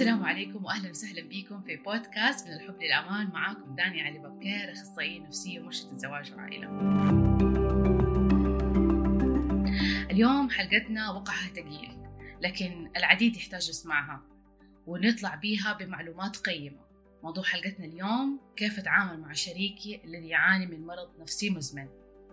السلام عليكم وأهلا وسهلا بكم في بودكاست من الحب للأمان. معاكم داني علي بكير، أخصائية نفسية ومرشدة زواج وعائلة. اليوم حلقتنا وقعها ثقيل، لكن العديد يحتاج يسمعها ونطلع بيها بمعلومات قيمة. موضوع حلقتنا اليوم: كيف أتعامل مع شريكي الذي يعاني من مرض نفسي مزمن.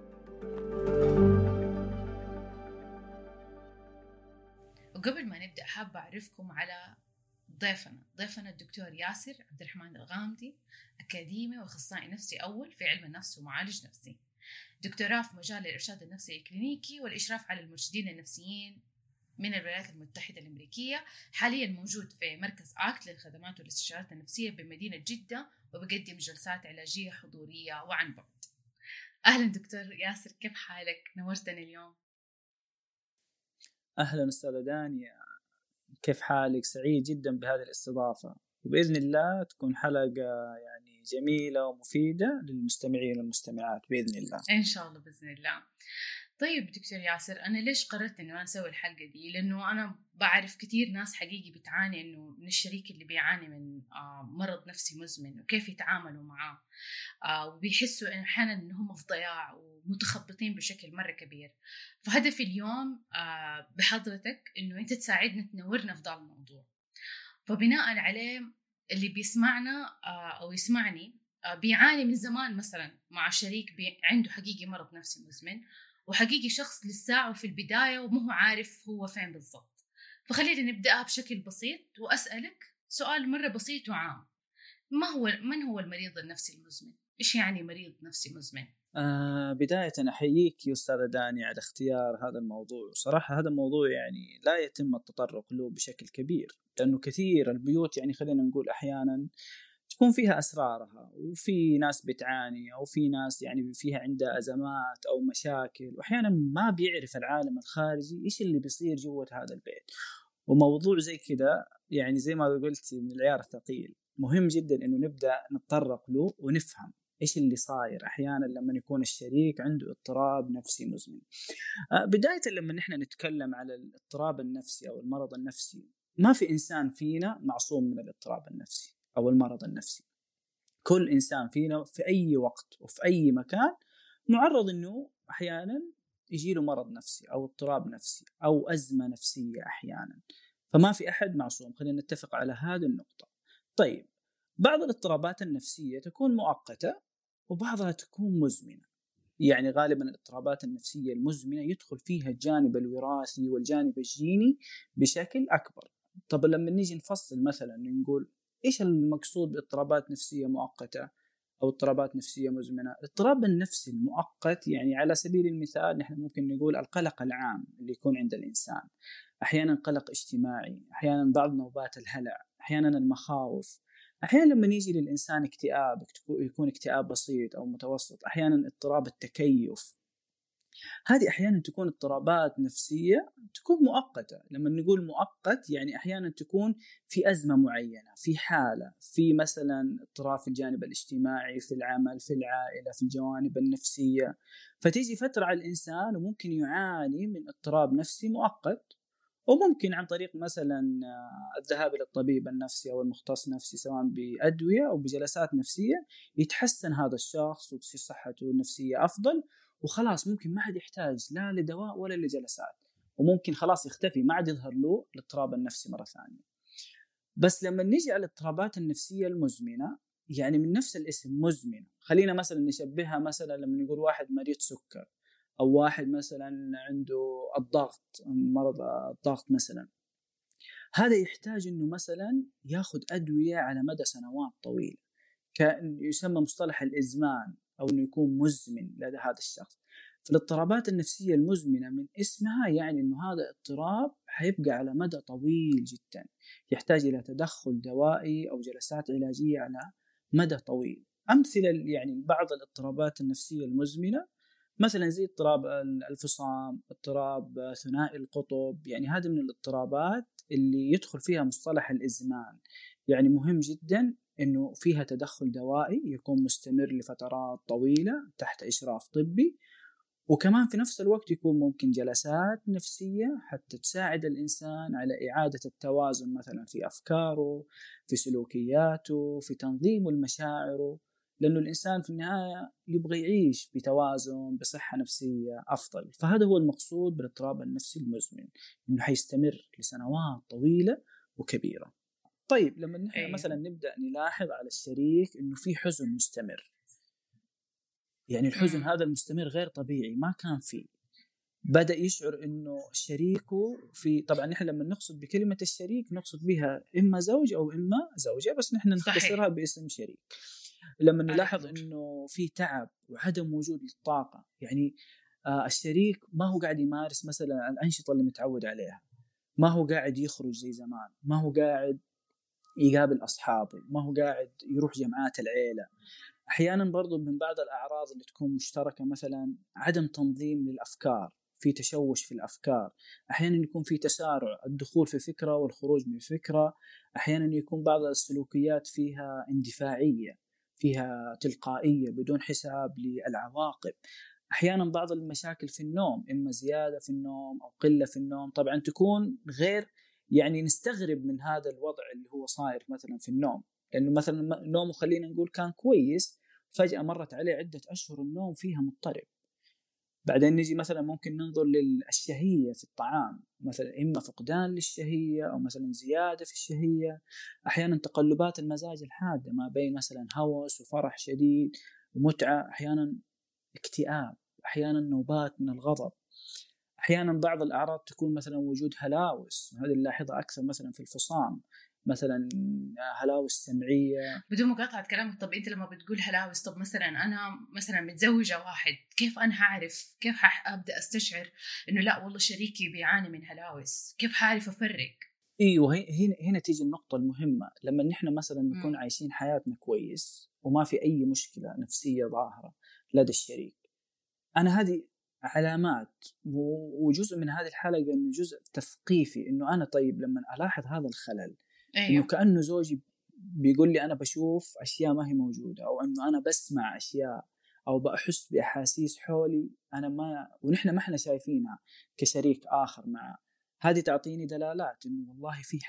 وقبل ما نبدأ حابة أعرفكم على ضيفنا الدكتور ياسر عبد الرحمن الغامدي، أكاديمي وأخصائي نفسي أول في علم النفس ومعالج نفسي، دكتوراه في مجال الإرشاد النفسي الكلينيكي والإشراف على المرشدين النفسيين من الولايات المتحدة الأمريكية. حاليا موجود في مركز آكت للخدمات والاستشارات النفسية بمدينة جدة، وبقدم جلسات علاجية حضورية وعن بعد. أهلا دكتور ياسر، كيف حالك؟ نورتني اليوم. أهلا أستاذة دانيا، كيف حالك؟ سعيد جدا بهذه الاستضافة، وبإذن الله تكون حلقة يعني جميلة ومفيدة للمستمعين والمستمعات بإذن الله. إن شاء الله بإذن الله. طيب دكتور ياسر، أنا ليش قررت إنه أنا أسوي الحلقة دي؟ لأنه أنا بعرف كتير ناس حقيقي بتعاني إنه من الشريك اللي بيعاني من مرض نفسي مزمن، وكيف يتعاملوا معاه، وبيحسوا إنه أحيانا إن هم في ضياع ومتخبطين بشكل مرة كبير. فهدفي اليوم بحضرتك إنه أنت تساعدنا تنورنا في ذا الموضوع. فبناء عليه اللي بيسمعنا أو يسمعني بيعاني من زمان مثلا مع شريك عنده حقيقي مرض نفسي مزمن، وحقيقي شخص لساعه في البداية ومو عارف هو فين بالضبط. فخلينا نبدأها بشكل بسيط، وأسألك سؤال مرة بسيط وعام: من هو المريض النفسي المزمن؟ إيش يعني مريض نفسي مزمن؟ بداية أحييك يا أستاذة داني على اختيار هذا الموضوع. صراحة هذا الموضوع يعني لا يتم التطرق له بشكل كبير، لأنه كثير البيوت يعني خلينا نقول أحيانا تكون فيها أسرارها، وفي ناس بتعاني أو في ناس يعني فيها عندها أزمات أو مشاكل، وأحيانا ما بيعرف العالم الخارجي إيش اللي بيصير جوة هذا البيت. وموضوع زي كده يعني زي ما قلت من العيار الثقيل، مهم جدا إنه نبدأ نتطرق له ونفهم إيش اللي صاير أحيانا لما يكون الشريك عنده اضطراب نفسي مزمن. بداية لما نحن نتكلم على الاضطراب النفسي أو المرض النفسي، ما في إنسان فينا معصوم من الاضطراب النفسي أو المرض النفسي. كل إنسان فينا في أي وقت وفي أي مكان معرض إنه أحيانا يجيله مرض نفسي أو اضطراب نفسي أو أزمة نفسية أحيانا، فما في أحد معصوم. خلينا نتفق على هذه النقطة. طيب، بعض الاضطرابات النفسية تكون مؤقتة وبعضها تكون مزمنة. يعني غالبا الاضطرابات النفسية المزمنة يدخل فيها الجانب الوراثي والجانب الجيني بشكل أكبر. طب لما نيجي نفصل مثلا نقول إيش المقصود باضطرابات نفسية مؤقتة أو اضطرابات نفسية مزمنة؟ الاضطراب النفسي المؤقت يعني على سبيل المثال نحن ممكن نقول القلق العام اللي يكون عند الإنسان، أحيانا قلق اجتماعي، أحيانا بعض نوبات الهلع، أحيانا المخاوف، أحيانا لما يجي للإنسان اكتئاب يكون اكتئاب بسيط أو متوسط، أحيانا اضطراب التكيف. هذه أحيانا تكون اضطرابات نفسية تكون مؤقتة. لما نقول مؤقت يعني أحيانا تكون في أزمة معينة، في حالة، في مثلا اضطراب في الجانب الاجتماعي، في العمل، في العائلة، في الجوانب النفسية. فتيجي فترة على الإنسان وممكن يعاني من اضطراب نفسي مؤقت، وممكن عن طريق مثلا الذهاب إلى الطبيب النفسي أو المختص نفسي سواء بأدوية أو بجلسات نفسية يتحسن هذا الشخص وتصير صحته النفسية أفضل، وخلاص ممكن ما عاد يحتاج لا لدواء ولا لجلسات، وممكن خلاص يختفي، ما عاد يظهر له الاضطراب النفسي مرة ثانية. بس لما نيجي على الاضطرابات النفسية المزمنة، يعني من نفس الاسم مزمنة، خلينا مثلا نشبهها مثلا لما نقول واحد مريض سكر، أو واحد مثلا عنده الضغط، مرض الضغط مثلا، هذا يحتاج إنه مثلا ياخذ أدوية على مدى سنوات طويلة، كان يسمى مصطلح الإزمان، أو إنه يكون مزمن لدى هذا الشخص. فالاضطرابات النفسية المزمنة من اسمها يعني إنه هذا اضطراب حيبقى على مدى طويل جدا، يحتاج إلى تدخل دوائي أو جلسات علاجية على مدى طويل. أمثلة يعني بعض الاضطرابات النفسية المزمنة مثلا زي اضطراب الفصام، اضطراب ثنائي القطب، يعني هذه من الاضطرابات اللي يدخل فيها مصطلح الإزمان. يعني مهم جدا إنه فيها تدخل دوائي يكون مستمر لفترات طويلة تحت إشراف طبي، وكمان في نفس الوقت يكون ممكن جلسات نفسية حتى تساعد الإنسان على إعادة التوازن مثلا في أفكاره، في سلوكياته، في تنظيم المشاعر، لأنه الإنسان في النهاية يبغى يعيش بتوازن بصحة نفسية أفضل. فهذا هو المقصود بالاضطراب النفسي المزمن، إنه حيستمر لسنوات طويلة وكبيرة. طيب لما نحن مثلا نبدأ نلاحظ على الشريك إنه في حزن مستمر، يعني الحزن هذا المستمر غير طبيعي ما كان فيه، بدأ يشعر إنه شريكه في، طبعا نحن لما نقصد بكلمة الشريك نقصد بها إما زوج أو إما زوجة، بس نحن نختصرها باسم شريك. لما نلاحظ إنه في تعب وعدم وجود للطاقة، يعني الشريك ما هو قاعد يمارس مثلا الأنشطة اللي متعود عليها، ما هو قاعد يخرج زي زمان، ما هو قاعد يقابل أصحابه، ما هو قاعد يروح جمعات العيلة. أحيانا برضو من بعض الأعراض اللي تكون مشتركة مثلا عدم تنظيم للأفكار، في تشوش في الأفكار، أحيانا يكون في تسارع الدخول في فكرة والخروج من فكرة، أحيانا يكون بعض السلوكيات فيها اندفاعية، فيها تلقائية بدون حساب للعواقب. أحيانا بعض المشاكل في النوم، إما زيادة في النوم أو قلة في النوم، طبعا تكون غير، يعني نستغرب من هذا الوضع اللي هو صاير مثلا في النوم، لأنه مثلا نومه خلينا نقول كان كويس، فجأة مرت عليه عدة أشهر النوم فيها مضطرب. بعدين نجي مثلا ممكن ننظر للشهية في الطعام، مثلا إما فقدان للشهية أو مثلا زيادة في الشهية. أحيانا تقلبات المزاج الحادة ما بين مثلا هوس وفرح شديد ومتعة، أحيانا اكتئاب، أحيانا نوبات من الغضب. أحيانا بعض الأعراض تكون مثلا وجود هلاوس، هذه نلاحظها أكثر مثلا في الفصام، مثلا هلاوس سمعية. بدون مقاطعة كلامك، طب أنت لما بتقول هلاوس، طب مثلا أنا مثلا متزوجة واحد، كيف أنا هعرف، كيف أبدأ أستشعر إنه لا والله شريكي بيعاني من هلاوس؟ كيف هعرف أفرق؟ ايوه، هنا تيجي النقطة المهمة. لما نحن مثلا نكون عايشين حياتنا كويس وما في أي مشكلة نفسية ظاهرة لدى الشريك، أنا هذه علامات، وجزء من هذه الحلقة إنه جزء تثقيفي، إنه أنا طيب لما ألاحظ هذا الخلل، إنه كأنه زوجي بيقول لي أنا بشوف أشياء ما هي موجودة، أو إنه أنا بسمع أشياء أو بأحس بأحاسيس حولي أنا ونحن ما إحنا شايفينها كشريك آخر معه. هذه تعطيني دلالات إنه والله في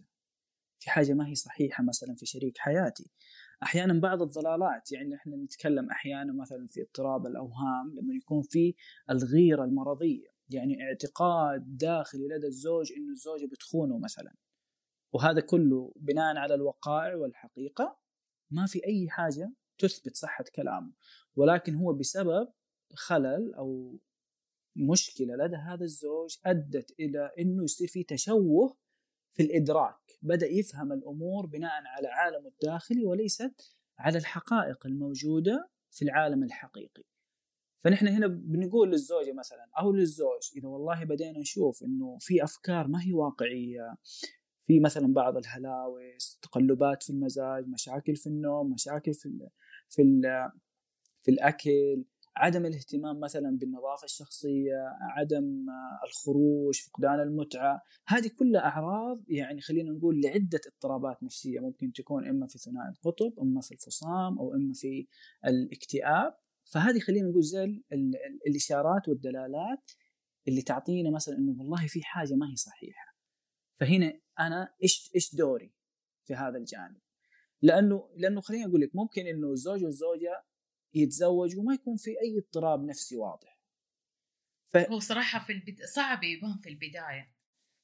حاجة ما هي صحيحة مثلا في شريك حياتي. أحيانا بعض الضلالات، يعني إحنا نتكلم أحيانا مثلا في اضطراب الأوهام لما يكون في الغيرة المرضية، يعني اعتقاد داخلي لدى الزوج إنه الزوجة بتخونه مثلا، وهذا كله بناء على الوقائع والحقيقة، ما في أي حاجة تثبت صحة كلامه، ولكن هو بسبب خلل أو مشكلة لدى هذا الزوج أدت إلى أنه يصير فيه تشوه في الإدراك، بدأ يفهم الأمور بناء على عالمه الداخلي وليست على الحقائق الموجودة في العالم الحقيقي. فنحن هنا بنقول للزوجة مثلا أو للزوج، إذا والله بدينا نشوف أنه في أفكار ما هي واقعية، في مثلا بعض الهلاوس، تقلبات في المزاج، مشاكل في النوم، مشاكل في في الأكل، عدم الاهتمام مثلا بالنظافة الشخصية، عدم الخروج، فقدان المتعة، هذه كلها أعراض يعني خلينا نقول لعدة اضطرابات نفسية، ممكن تكون إما في ثنائي القطب، إما في الفصام، أو إما في الاكتئاب. فهذه خلينا نقول زي الإشارات والدلالات اللي تعطينا مثلا إنه والله في حاجة ما هي صحيحة. فهنا أنا إيش دوري في هذا الجانب؟ لأنه خليني أقول لك، ممكن إنه الزوج والزوجة يتزوج وما يكون في أي اضطراب نفسي واضح. هو صراحة صعب يبان في البداية.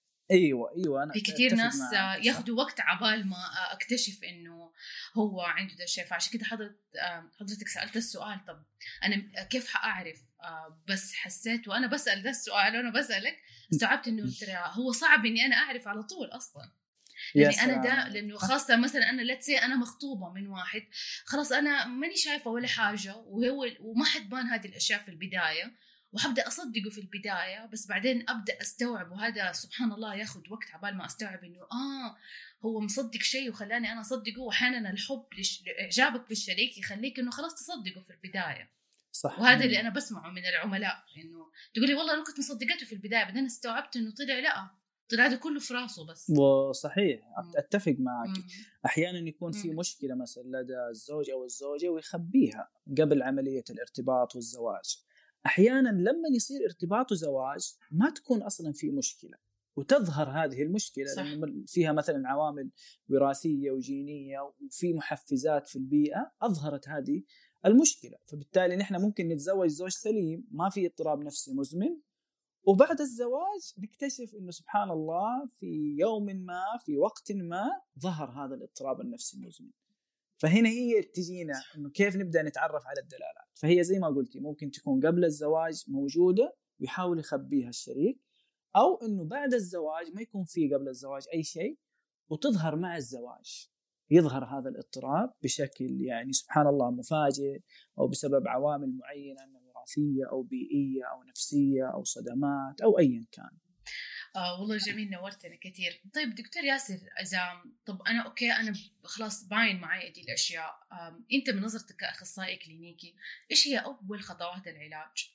أيوة أنا في كتير ناس ياخدوا وقت عبال ما أكتشف إنه هو عنده ده الشيء. فعشان كده حضرتك سألت السؤال، طب أنا كيف حأعرف؟ بس حسيت وأنا بسأل ده السؤال وأنا بسألك استوعبت إنه ترى هو صعب إني أنا أعرف على طول أصلاً. لأني أنا ده، لأنه خاصة مثلا أنا أنا مخطوبة من واحد، خلاص أنا ماني شايفة ولا حاجة، وما حتبان هذه الأشياء في البداية، وحبدأ أصدقه في البداية، بس بعدين أبدأ أستوعب، وهذا سبحان الله ياخد وقت عبال ما أستوعب إنه هو مصدق شيء وخلاني أنا أصدقه. وأحيانا الحب إعجابك بالشريك يخليك إنه خلاص تصدقه في البداية. صح. وهذا اللي أنا بسمعه من العملاء، إنه تقولي والله أنا كنت مصدقته في البداية، بعدين استوعبت إنه طلع ده كله في راسه بس. وصحيح، أتفق معك. أحيانا يكون في مشكلة مثلا لدى الزوج أو الزوجة ويخبيها قبل عملية الارتباط والزواج، أحيانا لما يصير ارتباط وزواج ما تكون أصلا في مشكلة، وتظهر هذه المشكلة صح. لأنه فيها مثلا عوامل وراثية وجينية وفي محفزات في البيئة أظهرت هذه المشكلة. فبالتالي نحن ممكن نتزوج زوج سليم ما في اضطراب نفسي مزمن، وبعد الزواج نكتشف إنه سبحان الله في يوم ما في وقت ما ظهر هذا الاضطراب النفسي المزمن. فهنا هي تجينا إنه كيف نبدأ نتعرف على الدلالات. فهي زي ما قلتي ممكن تكون قبل الزواج موجودة ويحاول يخبيها الشريك، أو إنه بعد الزواج ما يكون فيه قبل الزواج أي شيء وتظهر مع الزواج، يظهر هذا الاضطراب بشكل يعني سبحان الله مفاجئ، أو بسبب عوامل معينة وراثية أو بيئية أو نفسية أو صدمات أو أيا كان. والله جميل، نورتنا كثير. طيب دكتور ياسر، طب أنا أوكي، أنا خلاص باين معي دي الأشياء، أنت من نظرتك كأخصائي كلينيكي إيش هي أول خطوات العلاج؟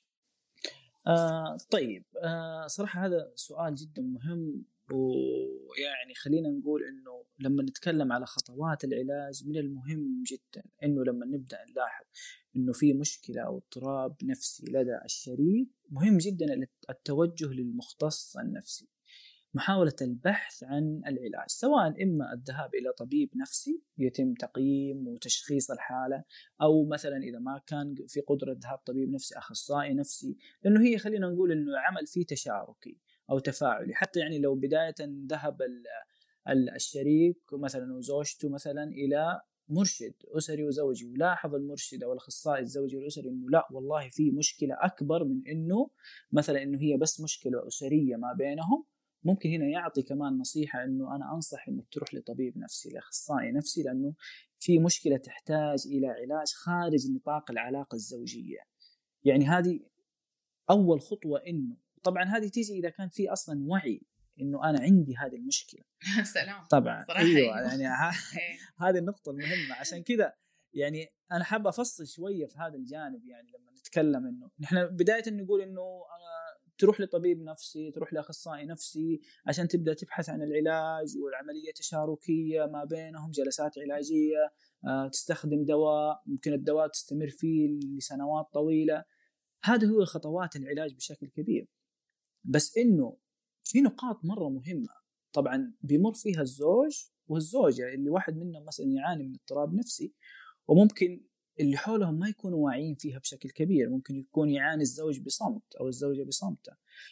طيب صراحة هذا سؤال جدا مهم، ويعني خلينا نقول إنه لما نتكلم على خطوات العلاج من المهم جدا إنه لما نبدأ نلاحظ إنه في مشكلة أو اضطراب نفسي لدى الشريك مهم جدا التوجه للمختص النفسي، محاولة البحث عن العلاج، سواء إما الذهاب إلى طبيب نفسي يتم تقييم وتشخيص الحالة، أو مثلا إذا ما كان في قدرة ذهاب طبيب نفسي أخصائي نفسي، لأنه هي خلينا نقول إنه عمل فيه تشاركي أو تفاعلي. حتى يعني لو بداية ذهب الشريك مثلا وزوجته مثلا إلى مرشد أسري وزوجي، ولاحظ المرشد أو الأخصائي الزوجي والأسري إنه لا والله في مشكلة أكبر من إنه مثلا إنه هي بس مشكلة أسرية ما بينهم، ممكن هنا يعطي كمان نصيحة إنه أنا أنصح إنك تروح لطبيب نفسي لأخصائي نفسي، لأنه في مشكلة تحتاج إلى علاج خارج نطاق العلاقة الزوجية. يعني هذه أول خطوة، إنه طبعا هذه تيجي إذا كان في أصلا وعي إنه أنا عندي هذه المشكلة. سلام. طبعا أيوة. أيوة. يعني هذه النقطة المهمة. عشان كذا يعني أنا حابة أفصل شوية في هذا الجانب. يعني لما نتكلم إنه نحن بداية نقول إنه تروح لطبيب نفسي، تروح لأخصائي نفسي عشان تبدأ تبحث عن العلاج، والعملية تشاركية ما بينهم، جلسات علاجية، تستخدم دواء، ممكن الدواء تستمر فيه لسنوات طويلة. هذه هو خطوات العلاج بشكل كبير. بس إنه في نقاط مرة مهمة طبعا بيمر فيها الزوج والزوجة اللي واحد منهم مثلا يعاني من اضطراب نفسي، وممكن اللي حولهم ما يكونوا واعيين فيها بشكل كبير. ممكن يكون يعاني الزوج بصمت أو الزوجة بصمت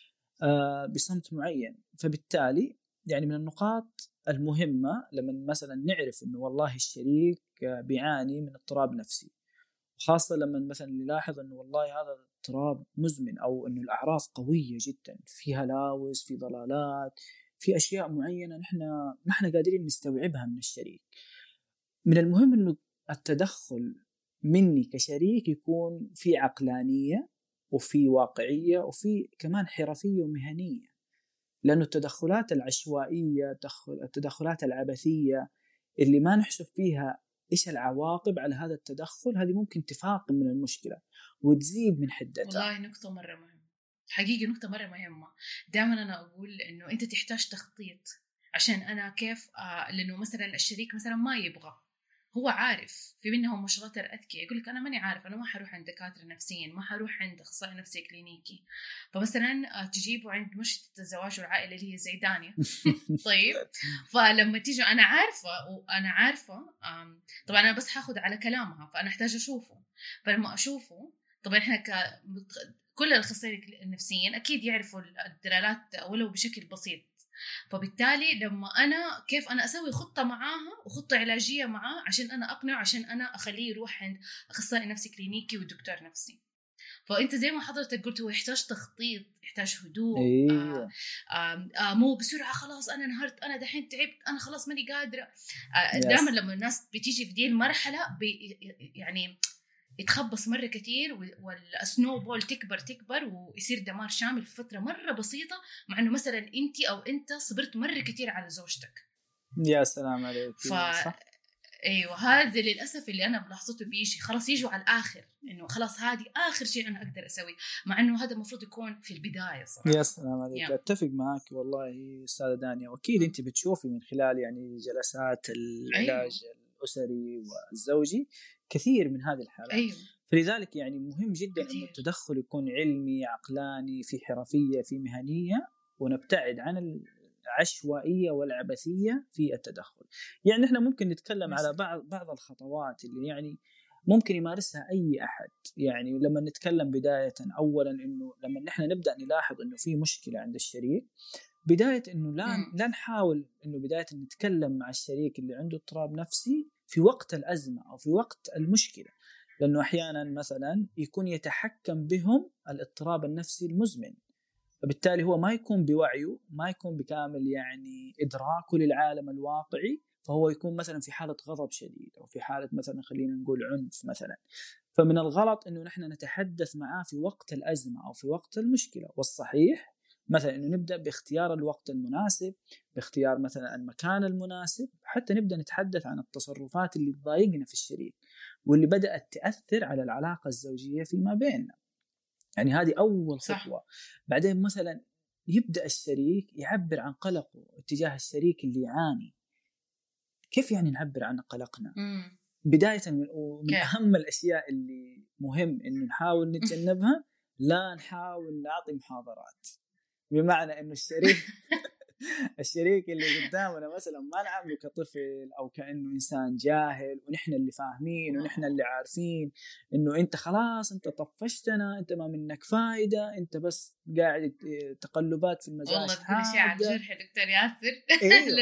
معين. فبالتالي يعني من النقاط المهمة لما مثلا نعرف إنه والله الشريك بيعاني من اضطراب نفسي، خاصة لما مثلا نلاحظ إنه والله هذا اضطراب مزمن، أو إنه الأعراض قوية جدا، في هلاوس، في ضلالات، في أشياء معينة نحن قادرين نستوعبها من الشريك. من المهم إنه التدخل مني كشريك يكون في عقلانية وفي واقعية وفي كمان حرفية ومهنية، لأنه التدخلات العشوائية، التدخلات العبثية اللي ما نحسب فيها إيش العواقب على هذا التدخل، هذه ممكن تفاقم من المشكلة وتزيد من حدتها. والله نقطة مرة مهمة، حقيقي نقطة مرة مهمة. دائما أنا أقول إنه أنت تحتاج تخطيط عشان أنا كيف لأنه مثلا الشريك مثلا ما يبغى، هو عارف في منهم مشغلات أذكياء، يقول لك أنا ماني عارف، أنا ما حروح عند دكاترة نفسيين، ما حروح عند أخصائي نفسي كلينيكي، فمثلا تجيبوا عند مرشدة الزواج والعائلة اللي هي زي دانيا. طيب فلما تيجي أنا عارفة طبعا أنا بس حاخد على كلامها، فأنا أحتاج أشوفه. فلما أشوفه طبعا إحنا كل الأخصائيين النفسيين أكيد يعرفوا الدلالات ولو بشكل بسيط، فبالتالي لما أنا كيف أنا أسوي خطة معاها وخطة علاجية معاه عشان أنا أقنعه، عشان أنا أخليه يروح عند أخصائي نفسي كلينيكي ودكتور نفسي. فأنت زي ما حضرتك قلت هو يحتاج تخطيط، يحتاج هدوء. أيوة. مو بسرعة خلاص أنا انهارت، أنا دحين تعبت، أنا خلاص ماني قادرة. دائما لما الناس بتيجي في دي المرحلة يعني يتخبص مرة كتير، والسنو بول تكبر ويصير دمار شامل في فترة مرة بسيطة، مع أنه مثلا أنت أو أنت صبرت مرة كتير على زوجتك. يا سلام عليك. صح؟ أيوة، هذا للأسف اللي أنا بلاحظته بيجي خلاص يجوا على الآخر، إنه خلاص هذه آخر شيء أنا أقدر أسوي، مع إنه هذا المفروض يكون في البداية صراحة. يا سلام عليك. أتفق معك والله أستاذة دانيا، وأكيد أنت بتشوفي من خلال يعني جلسات العلاج الأسري والزوجي كثير من هذه الحالات. فلذلك يعني مهم جدا انه التدخل يكون علمي بعقلاني، في حرفيه، في مهنيه، ونبتعد عن العشوائيه والعبثيه في التدخل. يعني احنا ممكن نتكلم على بعض الخطوات اللي يعني ممكن يمارسها اي احد. يعني لما نتكلم بدايه، اولا انه لما نحن نبدا نلاحظ انه في مشكله عند الشريك، بداية إنه لا نحاول إنه بداية نتكلم مع الشريك اللي عنده اضطراب نفسي في وقت الأزمة أو في وقت المشكلة، لأنه أحيانا مثلا يكون يتحكم بهم الاضطراب النفسي المزمن، فبالتالي هو ما يكون بوعيه، ما يكون بكامل يعني إدراكه للعالم الواقعي، فهو يكون مثلا في حالة غضب شديد أو في حالة مثلا خلينا نقول عنف مثلا. فمن الغلط إنه نحن نتحدث معاه في وقت الأزمة أو في وقت المشكلة، والصحيح مثلا إنه نبدأ باختيار الوقت المناسب، باختيار مثلا المكان المناسب، حتى نبدأ نتحدث عن التصرفات اللي تضايقنا في الشريك واللي بدأت تأثر على العلاقة الزوجية فيما بيننا. يعني هذه أول خطوة. بعدين مثلا يبدأ الشريك يعبر عن قلقه اتجاه الشريك اللي يعاني. كيف يعني نعبر عن قلقنا؟ بداية من أهم الأشياء اللي مهم إنه نحاول نتجنبها، لا نحاول نعطي محاضرات، بمعنى إنه الشريك اللي قدامنا مثلا ما نعامله كطفل أو كأنه إنسان جاهل ونحن اللي فاهمين ونحن اللي عارفين إنه أنت خلاص أنت طفشتنا، أنت ما منك فايدة، أنت بس قاعد تقلبات في المزاج. والله تقول شيء على الجرح دكتور ياسر. إيه؟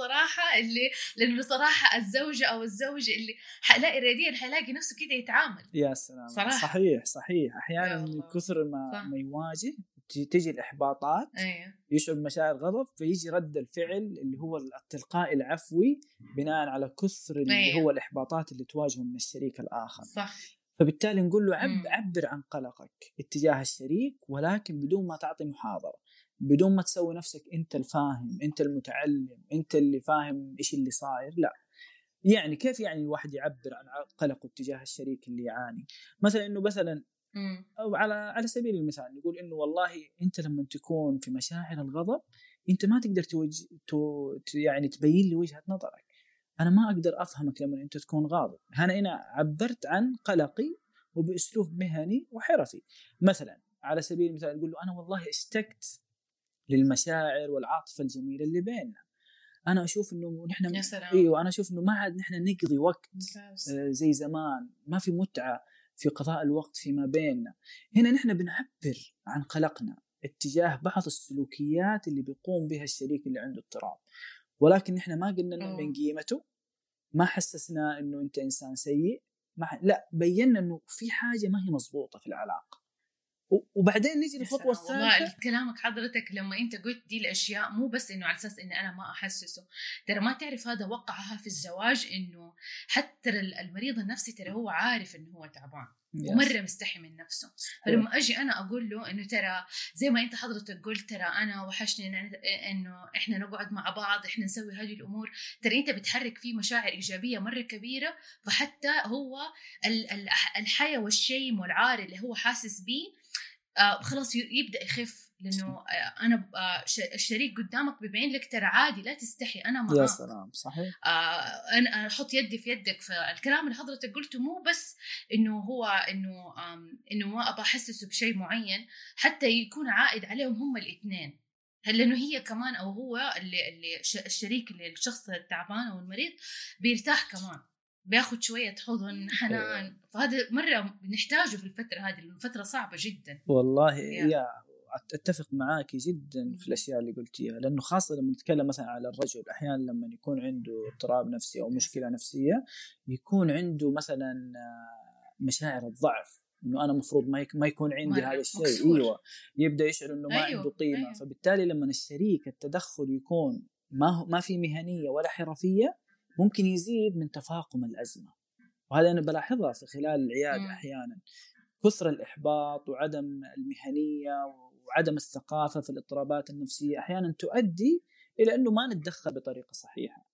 لأنه صراحة الزوجة أو الزوج اللي حلاقي رديا حلاقي نفسه كده يتعامل. يا سلام صراحة. صحيح أحيانا من كثر ما يواجه تيجي الإحباطات. أيوه. يشعر بمشاعر غضب، فيجي رد الفعل اللي هو التلقائي العفوي بناء على كثر اللي هو الإحباطات اللي تواجهه من الشريك الآخر. صح. فبالتالي نقول له عبر عن قلقك اتجاه الشريك، ولكن بدون ما تعطي محاضرة، بدون ما تسوي نفسك أنت الفاهم، أنت المتعلم، أنت اللي فاهم إيش اللي صاير. لا، يعني كيف يعني الواحد يعبر عن قلقه اتجاه الشريك اللي يعاني؟ مثلا إنه مثلا أو على سبيل المثال نقول إنه والله أنت لما تكون في مشاعر الغضب أنت ما تقدر يعني تبين لي وجهة نظرك، أنا ما أقدر أفهمك لما أنت تكون غاضب. هنا عبرت عن قلقي وبأسلوب مهني وحرفي. مثلا على سبيل المثال نقول له أنا والله اشتقت للمشاعر والعاطفة الجميلة اللي بيننا، أنا أشوف إنه نحن أنا أشوف إنه ما عاد نحن نقضي وقت زي زمان، ما في متعة في قضاء الوقت فيما بيننا. هنا نحن بنعبر عن قلقنا اتجاه بعض السلوكيات اللي بيقوم بها الشريك اللي عنده اضطراب، ولكن نحن ما قلنا إنه من قيمته، ما حسسنا إنه أنت إنسان سيء، لا، بينا إنه في حاجة ما هي مضبوطة في العلاقة. وبعدين نيجي للخطوه الثالثه. والله كلامك حضرتك لما انت قلت دي الاشياء مو بس انه على اساس اني انا ما احسسه، ترى ما تعرف هذا وقعها في الزواج، انه حتى المريض النفسي ترى هو عارف انه هو تعبان ومره مستحي من نفسه. فلما اجي انا اقول له انه ترى زي ما انت حضرتك قلت، ترى انا وحشني انه احنا نقعد مع بعض، احنا نسوي هذه الامور، ترى انت بتحرك فيه مشاعر ايجابيه مره كبيره، فحتى هو الحياه والشيم والعار اللي هو حاسس بيه خلاص يبدأ يخف، لأنه أنا الشريك قدامك بيبين لك ترى عادي، لا تستحي، أنا معاك. يا سلام، صحيح. أنا أحط يدي في يدك. فالكلام اللي حضرتك قلته مو بس إنه هو إنه ما أبغى أحسسه بشيء معين، حتى يكون عائد عليهم هم الاثنين، لأنه هي كمان أو هو اللي الشريك اللي الشخص التعبان أو المريض بيرتاح كمان، بياخد شوية حضن حنان. فهذا مرة بنحتاجه في الفترة هذه، الفترة صعبة جدا والله. يا أتفق معاك جدا في الأشياء اللي قلتيها، لأنه خاصة لما نتكلم مثلا على الرجل، أحيانا لما يكون عنده اضطراب نفسي أو مشكلة نفسية يكون عنده مثلا مشاعر الضعف، إنه أنا مفروض ما يكون عندي هذا الشيء. أيوة، يبدأ يشعر إنه ما عنده قيمة. فبالتالي لما الشريك التدخل يكون ما في مهنية ولا حرفية، ممكن يزيد من تفاقم الأزمة. وهذا أنا بلاحظها في خلال العيادة أحيانا، كثر الإحباط وعدم المهنية وعدم الثقافة في الاضطرابات النفسية أحيانا تؤدي إلى أنه ما نتدخل بطريقة صحيحة.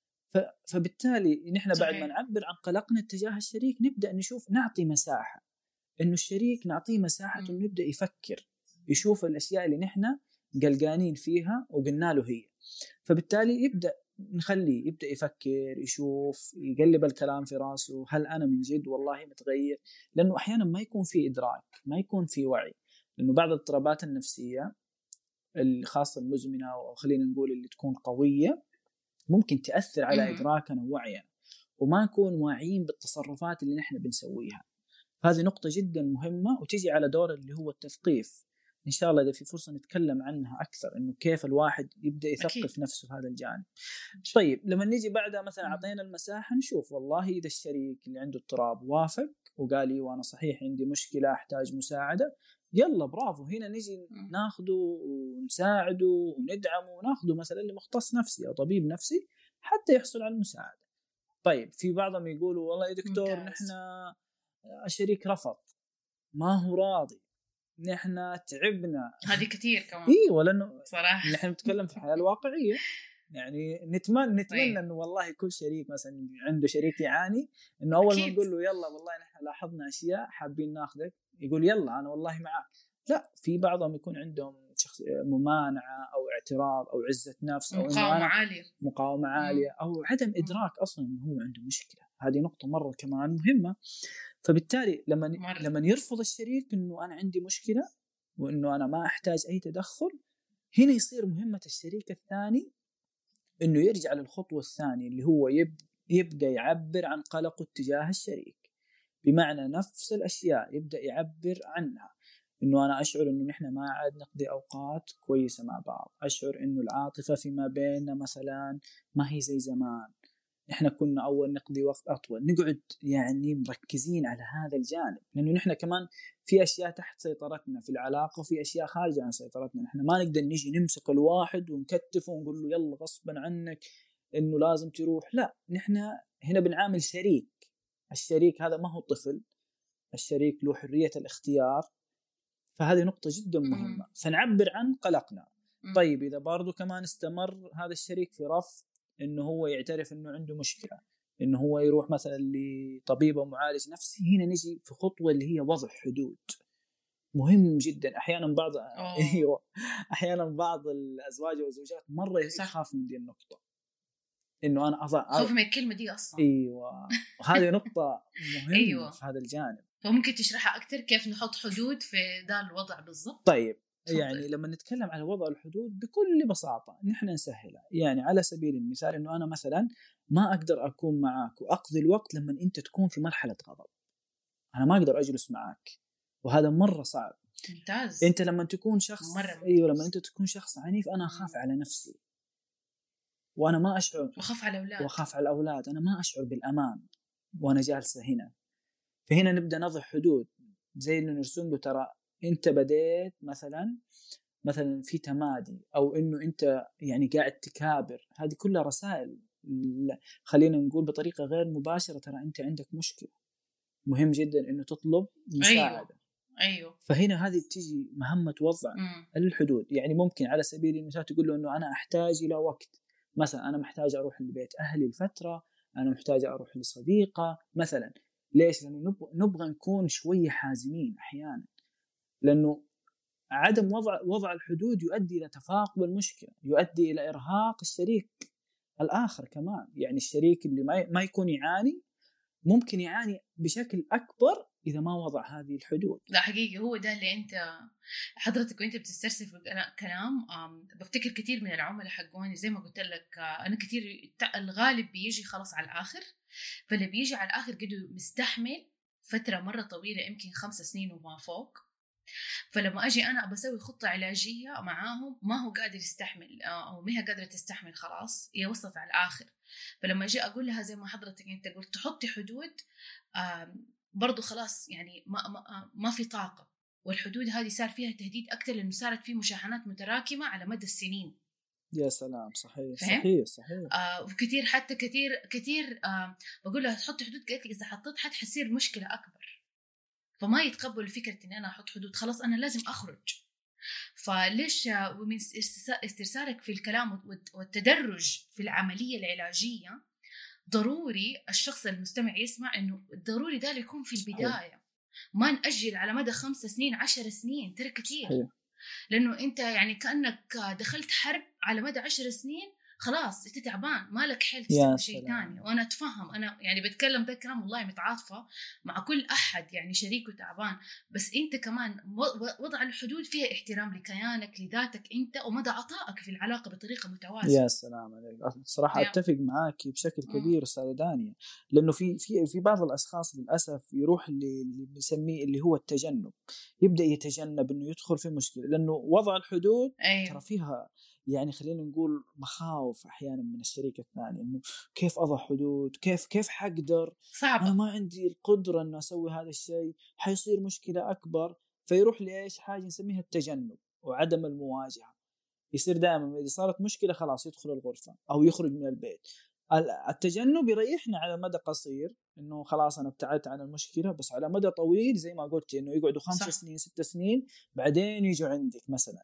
فبالتالي نحن بعد ما نعبر عن قلقنا اتجاه الشريك نبدأ نشوف، نعطي مساحة إنه الشريك نعطيه مساحة إنه يبدأ يفكر، يشوف الأشياء اللي نحن قلقانين فيها وقلنا له هي. فبالتالي يبدأ نخليه يبدأ يفكر، يشوف، يقلب الكلام في راسه، هل أنا من جد والله متغير؟ لأنه أحيانا ما يكون في إدراك، ما يكون في وعي، لأنه بعض الاضطرابات النفسية الخاصة المزمنة أو خلينا نقول اللي تكون قوية ممكن تأثر على إدراكنا ووعينا، وما نكون واعيين بالتصرفات اللي نحن بنسويها. هذه نقطة جدا مهمة، وتجي على دور اللي هو التثقيف. إن شاء الله إذا في فرصة نتكلم عنها أكثر، إنه كيف الواحد يبدأ يثقف نفسه في هذا الجانب. طيب لما نيجي بعدها مثلا عطينا المساحة نشوف والله إذا الشريك اللي عنده اضطراب وافق وقال لي وأنا صحيح عندي مشكلة أحتاج مساعدة، يلا برافو، هنا نجي ناخده ونساعده وندعمه وناخده مثلا لمختص نفسي أو طبيب نفسي حتى يحصل على المساعدة. طيب في بعضهم يقولوا والله يا دكتور نحن الشريك رفض، ما هو راضي، نحن تعبنا. هذه كثير كمان. إيه، لأنه صراحة نحن نتكلم في الحياة الواقعية. يعني نتمنى إنه والله كل شريك مثلا عنده شريك يعاني، إنه أول ما نقول له يلا والله نحن لاحظنا أشياء حابين ناخذك، يقول يلا أنا والله معاك. لا، في بعضهم يكون عندهم ممانعة أو اعتراض أو عزة نفس أو مقاومة عالية أو عدم إدراك أصلا إنه هو عنده مشكلة. هذه نقطة مرة كمان مهمة. فبالتالي لما يرفض الشريك إنه أنا عندي مشكلة وإنه أنا ما أحتاج أي تدخل، هنا يصير مهمة الشريك الثاني إنه يرجع للخطوة الثانية اللي هو يبدأ يعبر عن قلقه تجاه الشريك، بمعنى نفس الأشياء يبدأ يعبر عنها، إنه أنا أشعر إنه نحن ما عاد نقضي أوقات كويسة مع بعض، أشعر إنه العاطفة فيما بيننا مثلا ما هي زي زمان، إحنا كنا أول نقضي وقت أطول، نقعد يعني مركزين على هذا الجانب، لأنه نحن كمان في أشياء تحت سيطرتنا في العلاقة وفي أشياء خارجة عن سيطرتنا. نحن ما نقدر نيجي نمسك الواحد ونكتفه ونقول له يلا غصبا عنك إنه لازم تروح، لا، نحن هنا بنعامل شريك. الشريك هذا ما هو طفل، الشريك له حرية الاختيار. فهذه نقطة جدا مهمة. فنعبر عن قلقنا. طيب إذا برضو كمان استمر هذا الشريك في رفض إنه هو يعترف إنه عنده مشكلة، إنه هو يروح مثلا لطبيب أو معالج نفسي، هنا نجي في خطوة اللي هي وضع حدود. مهم جدا. أحيانا أحيانا بعض الأزواج والزوجات مرة يخاف من دي النقطة، إنه أنا خوف من الكلمة دي أصلا. أيوة، وهذه نقطة مهمة. أيوة. في هذا الجانب فممكن تشرحها أكتر كيف نحط حدود في ذا الوضع بالضبط؟ طيب يعني لما نتكلم على وضع الحدود بكل بساطة نحن نسهلها. يعني على سبيل المثال إنه أنا مثلا ما أقدر أكون معك وأقضي الوقت لما أنت تكون في مرحلة غضب، أنا ما أقدر أجلس معك، وهذا مرة صعب. ممتاز. أنت لما تكون شخص أيوة، لما أنت تكون شخص عنيف أنا أخاف على نفسي، وأنا ما أشعر، وأخاف على الأولاد، أنا ما أشعر بالأمان وأنا جالسة هنا. فهنا نبدأ نضع حدود، زي إنه نرسم له ترى أنت بديت مثلا في تمادي، أو إنه أنت يعني قاعد تكابر. هذه كلها رسائل خلينا نقول بطريقة غير مباشرة ترى أنت عندك مشكلة، مهم جدا إنه تطلب مساعدة. أيوه. فهنا هذه تيجي مهمة وضع الحدود. يعني ممكن على سبيل المثال تقول له إنه أنا أحتاج إلى وقت، مثلا أنا محتاج أروح لبيت أهلي لفترة، أنا محتاج أروح لصديقة مثلا. ليش؟ لأنه نبغى نكون شوية حازمين أحيانا، لأنه عدم وضع الحدود يؤدي إلى تفاقم المشكلة، يؤدي إلى إرهاق الشريك الآخر كمان. يعني الشريك اللي ما يكون يعاني ممكن يعاني بشكل أكبر إذا ما وضع هذه الحدود. لا حقيقي هو ده اللي أنت حضرتك وأنت بتسترسل في الكلام. بفتكر كتير من العملاء حقوني زي ما قلت لك، أنا كتير الغالب بيجي خلاص على الآخر، فاللي بيجي على الآخر قدو مستحمل فترة مرة طويلة يمكن 5 سنين وما فوق. فلما أجي أنا بسوي خطة علاجية معاهم ما هو قادر يستحمل أو ما هي قادرة تستحمل، خلاص هي وصلت على الآخر. فلما أجي أقول لها زي ما حضرتك أنت قلت تحطي حدود، برضو خلاص يعني ما في طاقة، والحدود هذه صار فيها تهديد أكتر لأنه صارت فيه مشاحنات متراكمة على مدى السنين. يا سلام، صحيح صحيح. وكثير حتى كثير بقول لها تحطي حدود، قالت لي إذا حطيت حتصير مشكلة أكبر، فما يتقبل فكرة إن أنا أحط حدود، خلاص أنا لازم أخرج. فليش ومن استرسالك في الكلام والتدرج في العملية العلاجية ضروري الشخص المستمع يسمع إنه ضروري ده يكون في البداية، ما نأجل على مدى 5 سنين 10 سنين، ترى كتير. لأنه أنت يعني كأنك دخلت حرب على مدى 10 سنين، خلاص انت تعبان، ما لك حل يا تسوي شيء سلام. ثاني. وانا اتفهم، انا يعني بتكلم ده كلام والله متعاطفه مع كل احد يعني شريكه تعبان، بس انت كمان وضع الحدود فيها احترام لكيانك لذاتك انت ومدى عطائك في العلاقه بطريقه متوازنه. يا سلام عليك، صراحة يا أتفق معاك بشكل مم. كبير أستاذ دانيا. لأنه في بعض الأشخاص للأسف يروح اللي بنسميه اللي هو التجنب، يبدأ يتجنب إنه يدخل في مشكلة، لأنه وضع الحدود ترى ايوه فيها يعني خلينا نقول مخاوف أحيانا من الشريك الثاني، إنه كيف أضع حدود، كيف حقدر، أنا صعبه. ما عندي القدرة إنه أسوي هذا الشيء، حيصير مشكلة أكبر. فيروح لإيش حاجة نسميها التجنب وعدم المواجهة. يصير دائما اذا صارت مشكله خلاص يدخل الغرفه او يخرج من البيت. التجنب يريحنا على مدى قصير، انه خلاص انا ابتعدت عن المشكله، بس على مدى طويل زي ما قلت انه يقعدوا 5 سنين 6 سنين بعدين يجوا عندك مثلا.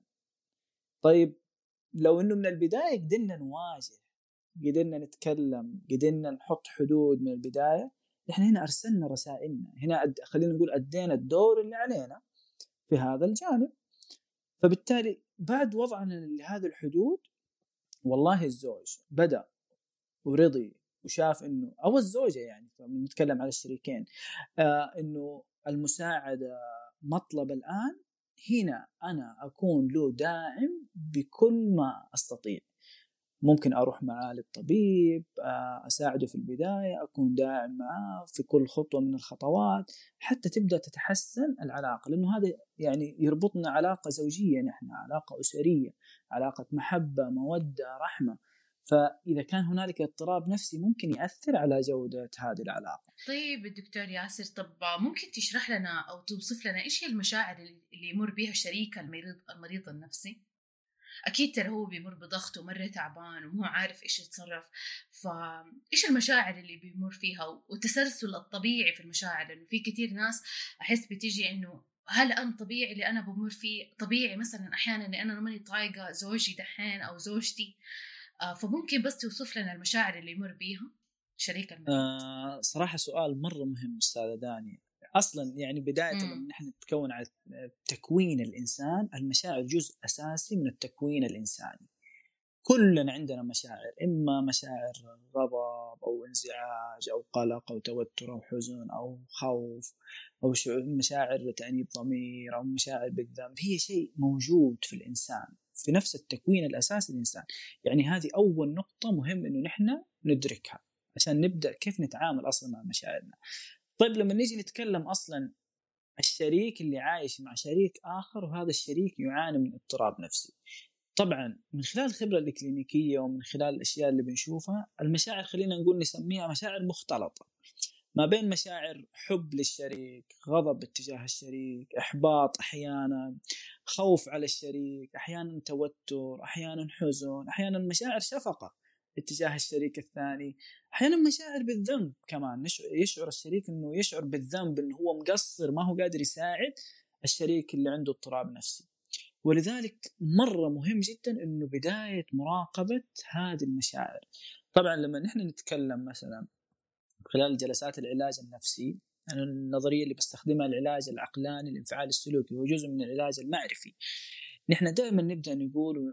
طيب لو انه من البدايه قدرنا نواجه، قدرنا نتكلم، قدرنا نحط حدود من البدايه، احنا هنا ارسلنا رسائلنا، هنا خلينا نقول ادينا الدور اللي علينا في هذا الجانب. فبالتالي بعد وضعنا لهذه الحدود، والله الزوج بدأ ورضي وشاف انه او الزوجه، يعني نتكلم على الشريكين، انه المساعده مطلب الان، هنا انا اكون له داعم بكل ما استطيع. ممكن اروح معاه للطبيب، اساعده في البدايه، اكون داعم معاه في كل خطوه من الخطوات حتى تبدا تتحسن العلاقه، لانه هذا يعني يربطنا علاقه زوجيه، نحن علاقه اسريه، علاقه محبه موده رحمه. فاذا كان هنالك اضطراب نفسي ممكن ياثر على جوده هذه العلاقه. طيب الدكتور ياسر، طب ممكن تشرح لنا او توصف لنا ايش هي المشاعر اللي يمر بها الشريك المريض النفسي؟ اكيد ترى هو بيمر بضغط ومره تعبان ومو عارف ايش يتصرف، فايش المشاعر اللي بيمر فيها والتسلسل الطبيعي في المشاعر؟ لانه في كثير ناس احس بتيجي انه هل انا طبيعي اللي انا بمر فيه؟ طبيعي مثلا احيانا اني انا ماني طايقه زوجي دحين او زوجتي. فممكن بس توصف لنا المشاعر اللي يمر بيها شريك المريض. صراحه سؤال مره مهم استاذه داني. اصلا يعني بدايه لما امم نحن نتكون على تكوين الانسان، المشاعر جزء اساسي من التكوين الانساني. كلنا عندنا مشاعر، إما مشاعر غضب أو انزعاج أو قلق أو توتر أو حزن أو خوف أو مشاعر تأنيب ضمير أو مشاعر بالذنب. هي شيء موجود في الإنسان في نفس التكوين الأساسي للإنسان. يعني هذه أول نقطة مهم إنه نحن ندركها عشان نبدأ كيف نتعامل أصلا مع مشاعرنا. طيب لما نيجي نتكلم أصلا الشريك اللي عايش مع شريك آخر وهذا الشريك يعاني من اضطراب نفسي، طبعا من خلال الخبرة الإكلينيكية ومن خلال الأشياء اللي بنشوفها، المشاعر خلينا نقول نسميها مشاعر مختلطة، ما بين مشاعر حب للشريك، غضب اتجاه الشريك، إحباط أحيانا، خوف على الشريك أحيانا، توتر أحيانا، حزن أحيانا، مشاعر شفقة اتجاه الشريك الثاني، أحيانا مشاعر بالذنب كمان، يشعر الشريك أنه يشعر بالذنب أنه هو مقصر ما هو قادر يساعد الشريك اللي عنده اضطراب نفسي. ولذلك مرة مهم جدا أنه بداية مراقبة هذه المشاعر. طبعا لما نحن نتكلم مثلا خلال جلسات العلاج النفسي، أنا النظرية اللي بستخدمها العلاج العقلاني الانفعال السلوكي هو جزء من العلاج المعرفي. نحن دائما نبدأ نقول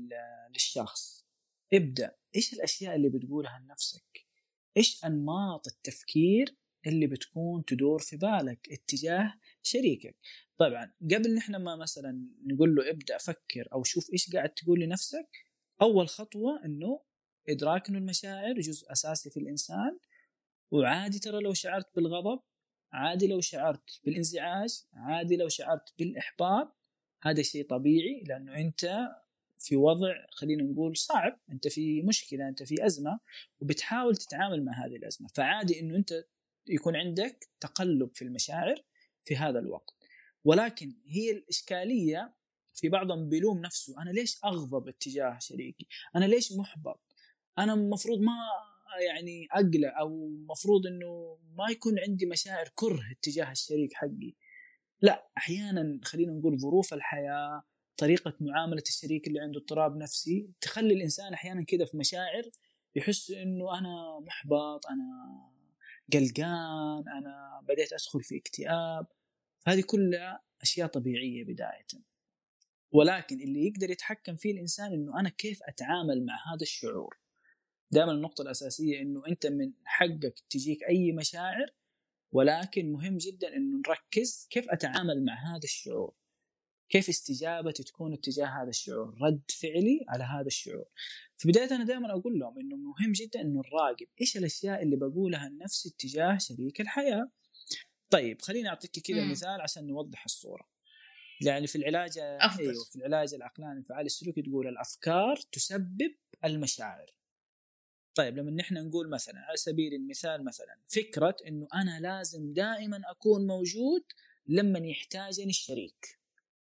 للشخص ابدأ إيش الأشياء اللي بتقولها لنفسك، إيش أنماط التفكير اللي بتكون تدور في بالك اتجاه شريكك. طبعا قبل نحن ما مثلا نقول له ابدأ فكر أو شوف إيش قاعد تقول لنفسك، أول خطوة إنه إدراك إنه المشاعر جزء أساسي في الإنسان، وعادي ترى لو شعرت بالغضب، عادي لو شعرت بالانزعاج، عادي لو شعرت بالإحباط، هذا شيء طبيعي لأنه أنت في وضع خلينا نقول صعب، أنت في مشكلة، أنت في أزمة وبتحاول تتعامل مع هذه الأزمة، فعادي أنه أنت يكون عندك تقلب في المشاعر في هذا الوقت. ولكن هي الإشكالية في بعضهم بيلوم نفسه، أنا ليش أغضب اتجاه شريكي، أنا ليش محبط، أنا مفروض ما يعني أقلق، أو مفروض أنه ما يكون عندي مشاعر كره اتجاه الشريك حقي. لا، أحيانا خلينا نقول ظروف الحياة، طريقة معاملة الشريك اللي عنده اضطراب نفسي تخلي الإنسان أحيانا كده في مشاعر يحس إنه أنا محبط، أنا قلقان، أنا بديت أدخل في اكتئاب. هذه كلها أشياء طبيعية بداية. ولكن اللي يقدر يتحكم فيه الإنسان إنه أنا كيف أتعامل مع هذا الشعور. دائما النقطة الأساسية إنه أنت من حقك تجيك أي مشاعر، ولكن مهم جدا إنه نركز كيف أتعامل مع هذا الشعور، كيف استجابتي تكون اتجاه هذا الشعور، رد فعلي على هذا الشعور. في بداية أنا دائما أقول لهم إنه مهم جدا إنه نراقب إيش الأشياء اللي بقولها لنفسي اتجاه شريك الحياة. طيب خليني أعطيك كذا مثال عشان نوضح الصورة. يعني في العلاج أيوه في العلاج العقلاني الانفعالي السلوكي تقول الأفكار تسبب المشاعر. طيب لما نحن نقول مثلا على سبيل المثال مثلا فكرة إنه أنا لازم دائما أكون موجود لما يحتاجني الشريك،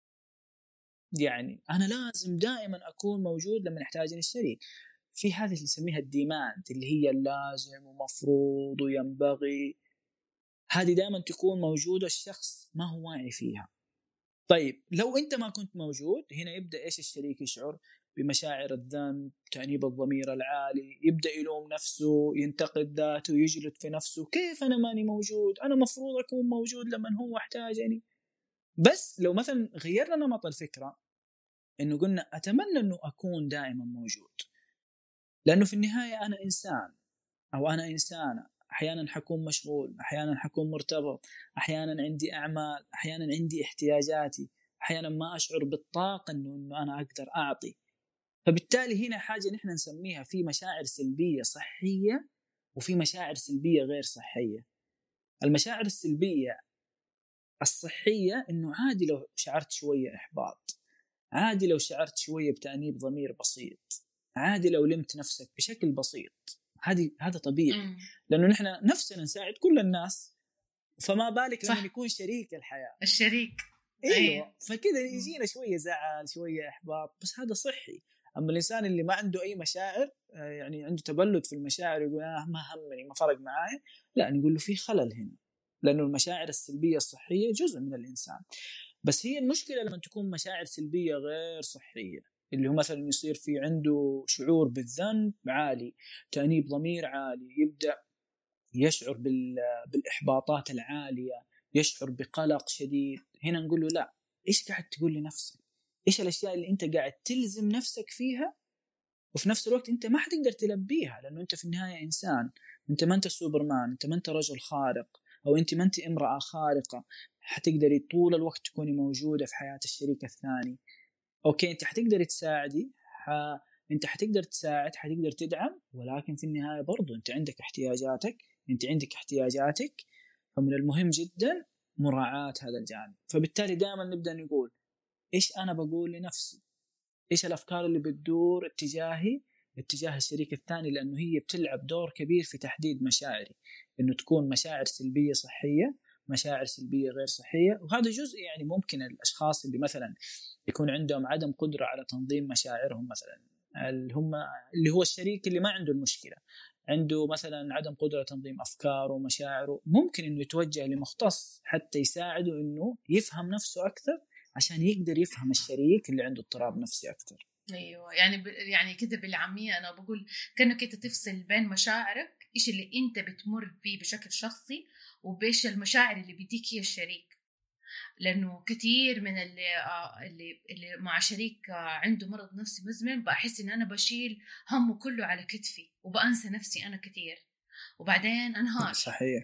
يعني أنا لازم دائما أكون موجود لما يحتاجني الشريك. في هذه اللي نسميها الديماند اللي هي اللازم ومفروض وينبغي، هذه دائما تكون موجودة، الشخص ما هو واعي فيها. طيب لو أنت ما كنت موجود هنا يبدأ إيش الشريك يشعر؟ بمشاعر الذنب، تأنيب الضمير العالي، يبدأ يلوم نفسه، ينتقد ذاته، يجلد في نفسه، كيف أنا ماني موجود؟ أنا مفروض أكون موجود لما هو احتاجني. بس لو مثلا غيرنا نمط الفكرة إنه قلنا أتمنى إنه أكون دائما موجود، لأنه في النهاية أنا إنسان أو أنا إنسانة، أحيانا حكون مشغول، أحيانا حكون مرتبط، أحيانا عندي أعمال، أحيانا عندي احتياجاتي، أحيانا ما أشعر بالطاقة إنه أنا أقدر أعطي. فبالتالي هنا حاجة نحن نسميها في مشاعر سلبية صحية وفي مشاعر سلبية غير صحية. المشاعر السلبية الصحية إنه عادي لو شعرت شوية إحباط، عادي لو شعرت شوية بتأنيب ضمير بسيط، عادي لو لمت نفسك بشكل بسيط، هذا طبيعي. لأنه نحن نفسنا نساعد كل الناس، فما بالك لما يكون شريك الحياة الشريك. أيوة. فكذا يجينا شوية زعل، شوية إحباط، بس هذا صحي. أما الإنسان اللي ما عنده أي مشاعر، يعني عنده تبلد في المشاعر، يقول ما همني، ما فرق معايا، لا نقول له في خلل هنا، لأنه المشاعر السلبية الصحية جزء من الإنسان. بس هي المشكلة لما تكون مشاعر سلبية غير صحية، اللي هو مثلا يصير في عنده شعور بالذنب عالي، تأنيب ضمير عالي، يبدأ يشعر بالإحباطات العالية، يشعر بقلق شديد. هنا نقول له لا، إيش قاعد تقول لنفسك؟ إيش الأشياء اللي أنت قاعد تلزم نفسك فيها وفي نفس الوقت أنت ما حتقدر تلبيها، لأنه أنت في النهاية إنسان، أنت ما أنت سوبرمان، أنت ما أنت رجل خارق، أو أنت ما أنت امرأة خارقة حتقدري طول الوقت تكوني موجودة في حياة الشريك الثاني. أوكي أنت حتقدري تساعدي، أنت حتقدر تساعد، حتقدر تدعم، ولكن في النهاية برضو أنت عندك احتياجاتك، أنت عندك احتياجاتك. فمن المهم جدا مراعاة هذا الجانب. فبالتالي دائما نبدأ نقول إيش أنا بقول لنفسي، إيش الأفكار اللي بتدور اتجاه الشريك الثاني، لأنه هي بتلعب دور كبير في تحديد مشاعري، إنه تكون مشاعر سلبية صحية، مشاعر سلبية غير صحية. وهذا جزء يعني ممكن الأشخاص اللي مثلا يكون عندهم عدم قدرة على تنظيم مشاعرهم، مثلا اللي هو الشريك اللي ما عنده المشكلة، عنده مثلا عدم قدرة تنظيم أفكاره ومشاعره، ممكن إنه يتوجه لمختص حتى يساعده إنه يفهم نفسه أكثر عشان يقدر يفهم الشريك اللي عنده اضطراب نفسي أكثر. ايوه يعني كده بالعاميه انا بقول كانك انت تفصل بين مشاعرك، ايش اللي انت بتمر فيه بشكل شخصي، وبايش المشاعر اللي بيديك هي الشريك. لانه كثير من اللي مع شريك عنده مرض نفسي مزمن بحس ان انا بشيل همه كله على كتفي وبأنسى نفسي انا كثير، وبعدين انهار. صحيح.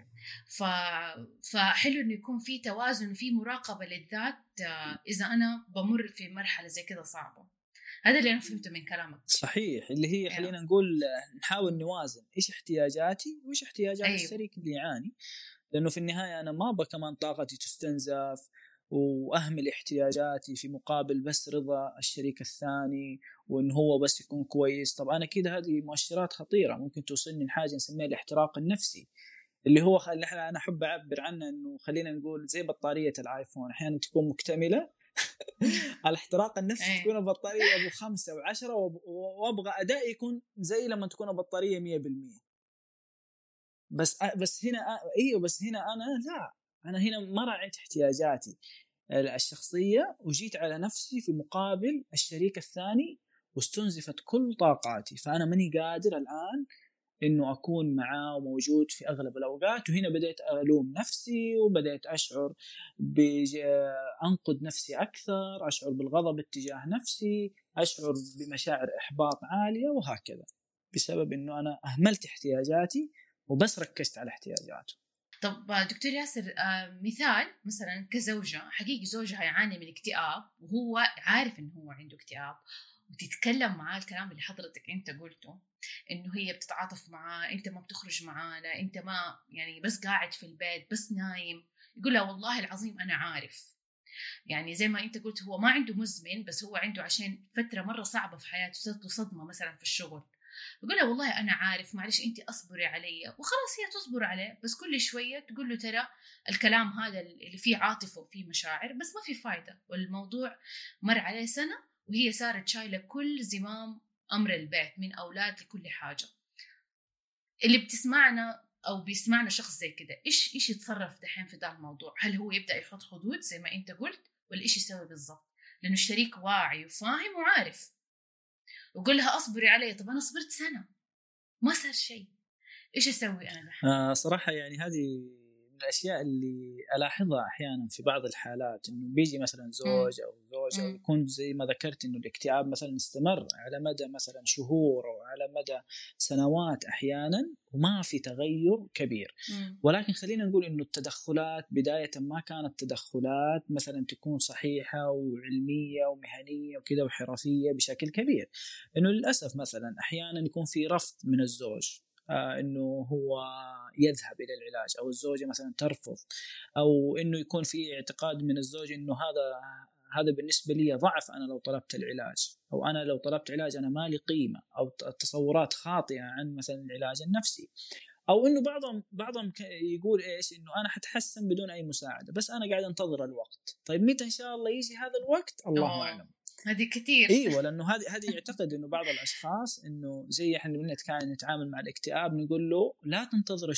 فحلو انه يكون في توازن وفي مراقبه للذات اذا انا بمر في مرحله زي كده صعبه. هذا اللي أنا فهمته من كلامك. صحيح، اللي هي خلينا نقول نحاول نوازن إيش احتياجاتي وإيش احتياجات الشريك اللي يعاني، لأنه في النهاية أنا ما كمان طاقتي تستنزف وأهمل احتياجاتي في مقابل بس رضا الشريك الثاني وإن هو بس يكون كويس. طبعا أكيد هذه مؤشرات خطيرة ممكن توصلني لحاجة نسميها الاحتراق النفسي، اللي هو أنا أحب أعبر عنه إنه خلينا نقول زي بطارية الآيفون، أحيانا تكون مكتملة الاحتراق النفسي تكون البطارية أبو 5 و10 وأبغى أداء يكون زي لما تكون البطارية 100%. بس هنا ايوه، بس هنا انا لا، انا هنا ما راعيت احتياجاتي الشخصيه وجيت على نفسي في مقابل الشريك الثاني واستنزفت كل طاقاتي، فانا ماني قادر الان إنه أكون معاه وموجود في أغلب الأوقات. وهنا بدأت ألوم نفسي وبدأت أشعر أنقد نفسي أكثر، أشعر بالغضب اتجاه نفسي، أشعر بمشاعر إحباط عالية، وهكذا بسبب إنه أنا أهملت احتياجاتي وبس ركزت على احتياجاته. طب دكتور ياسر، مثال مثلا كزوجة حقيقي زوجها يعاني من اكتئاب وهو عارف إنه هو عنده اكتئاب، وتتكلم معاه الكلام اللي حضرتك أنت قلته، إنه هي بتتعاطف معاه، أنت ما بتخرج معانا، أنت ما يعني بس قاعد في البيت بس نايم. يقول لها والله العظيم أنا عارف، يعني زي ما أنت قلت هو ما عنده مزمن، بس هو عنده عشان فترة مرة صعبة في حياته، صارت صدمة مثلا في الشغل. بقول لها والله أنا عارف، معلش أنت أصبري علي، وخلاص هي تصبر عليه، بس كل شوية تقول له ترى الكلام هذا اللي فيه عاطفة وفيه مشاعر بس ما في فايدة، والموضوع مر عليه سنة وهي صارت شايلة كل زمام أمر البيت من أولاد لكل حاجة. اللي بتسمعنا أو بيسمعنا شخص زي كده، إيش يتصرف دحين في ده الموضوع؟ هل هو يبدأ يحط حدود زي ما أنت قلت، ولا إيش يسوي بالضبط؟ لأنه الشريك واعي وفاهم وعارف، وقول لها أصبري علي. طب أنا صبرت سنة ما صار شيء، إيش أسوي أنا دحين؟ صراحة يعني هذه من الأشياء اللي ألاحظها أحيانا في بعض الحالات، إنه بيجي مثلا زوج أو زوجة ويكون زي ما ذكرت إنه الاكتئاب مثلا استمر على مدى مثلا شهور أو على مدى سنوات أحيانا وما في تغير كبير. ولكن خلينا نقول إنه التدخلات بداية ما كانت تدخلات مثلا تكون صحيحة وعلمية ومهنية وكذا وحرفية بشكل كبير. إنه للأسف مثلا أحيانا يكون في رفض من الزوج، إنه هو يذهب إلى العلاج، أو الزوجة مثلا ترفض، أو إنه يكون في اعتقاد من الزوج إنه هذا بالنسبة لي ضعف، أنا لو طلبت العلاج، أو أنا لو طلبت علاج أنا ما لي قيمة، أو تصورات خاطئة عن مثلا العلاج النفسي، أو إنه بعضهم يقول إيش إنه أنا حتحسن بدون أي مساعدة، بس أنا قاعد أنتظر الوقت. طيب متى إن شاء الله يجي هذا الوقت؟ الله أعلم. هذه كثير. ايوه، لانه هذه يعتقد انه بعض الاشخاص انه زي احنا نتعامل مع الاكتئاب نقول له لا تنتظر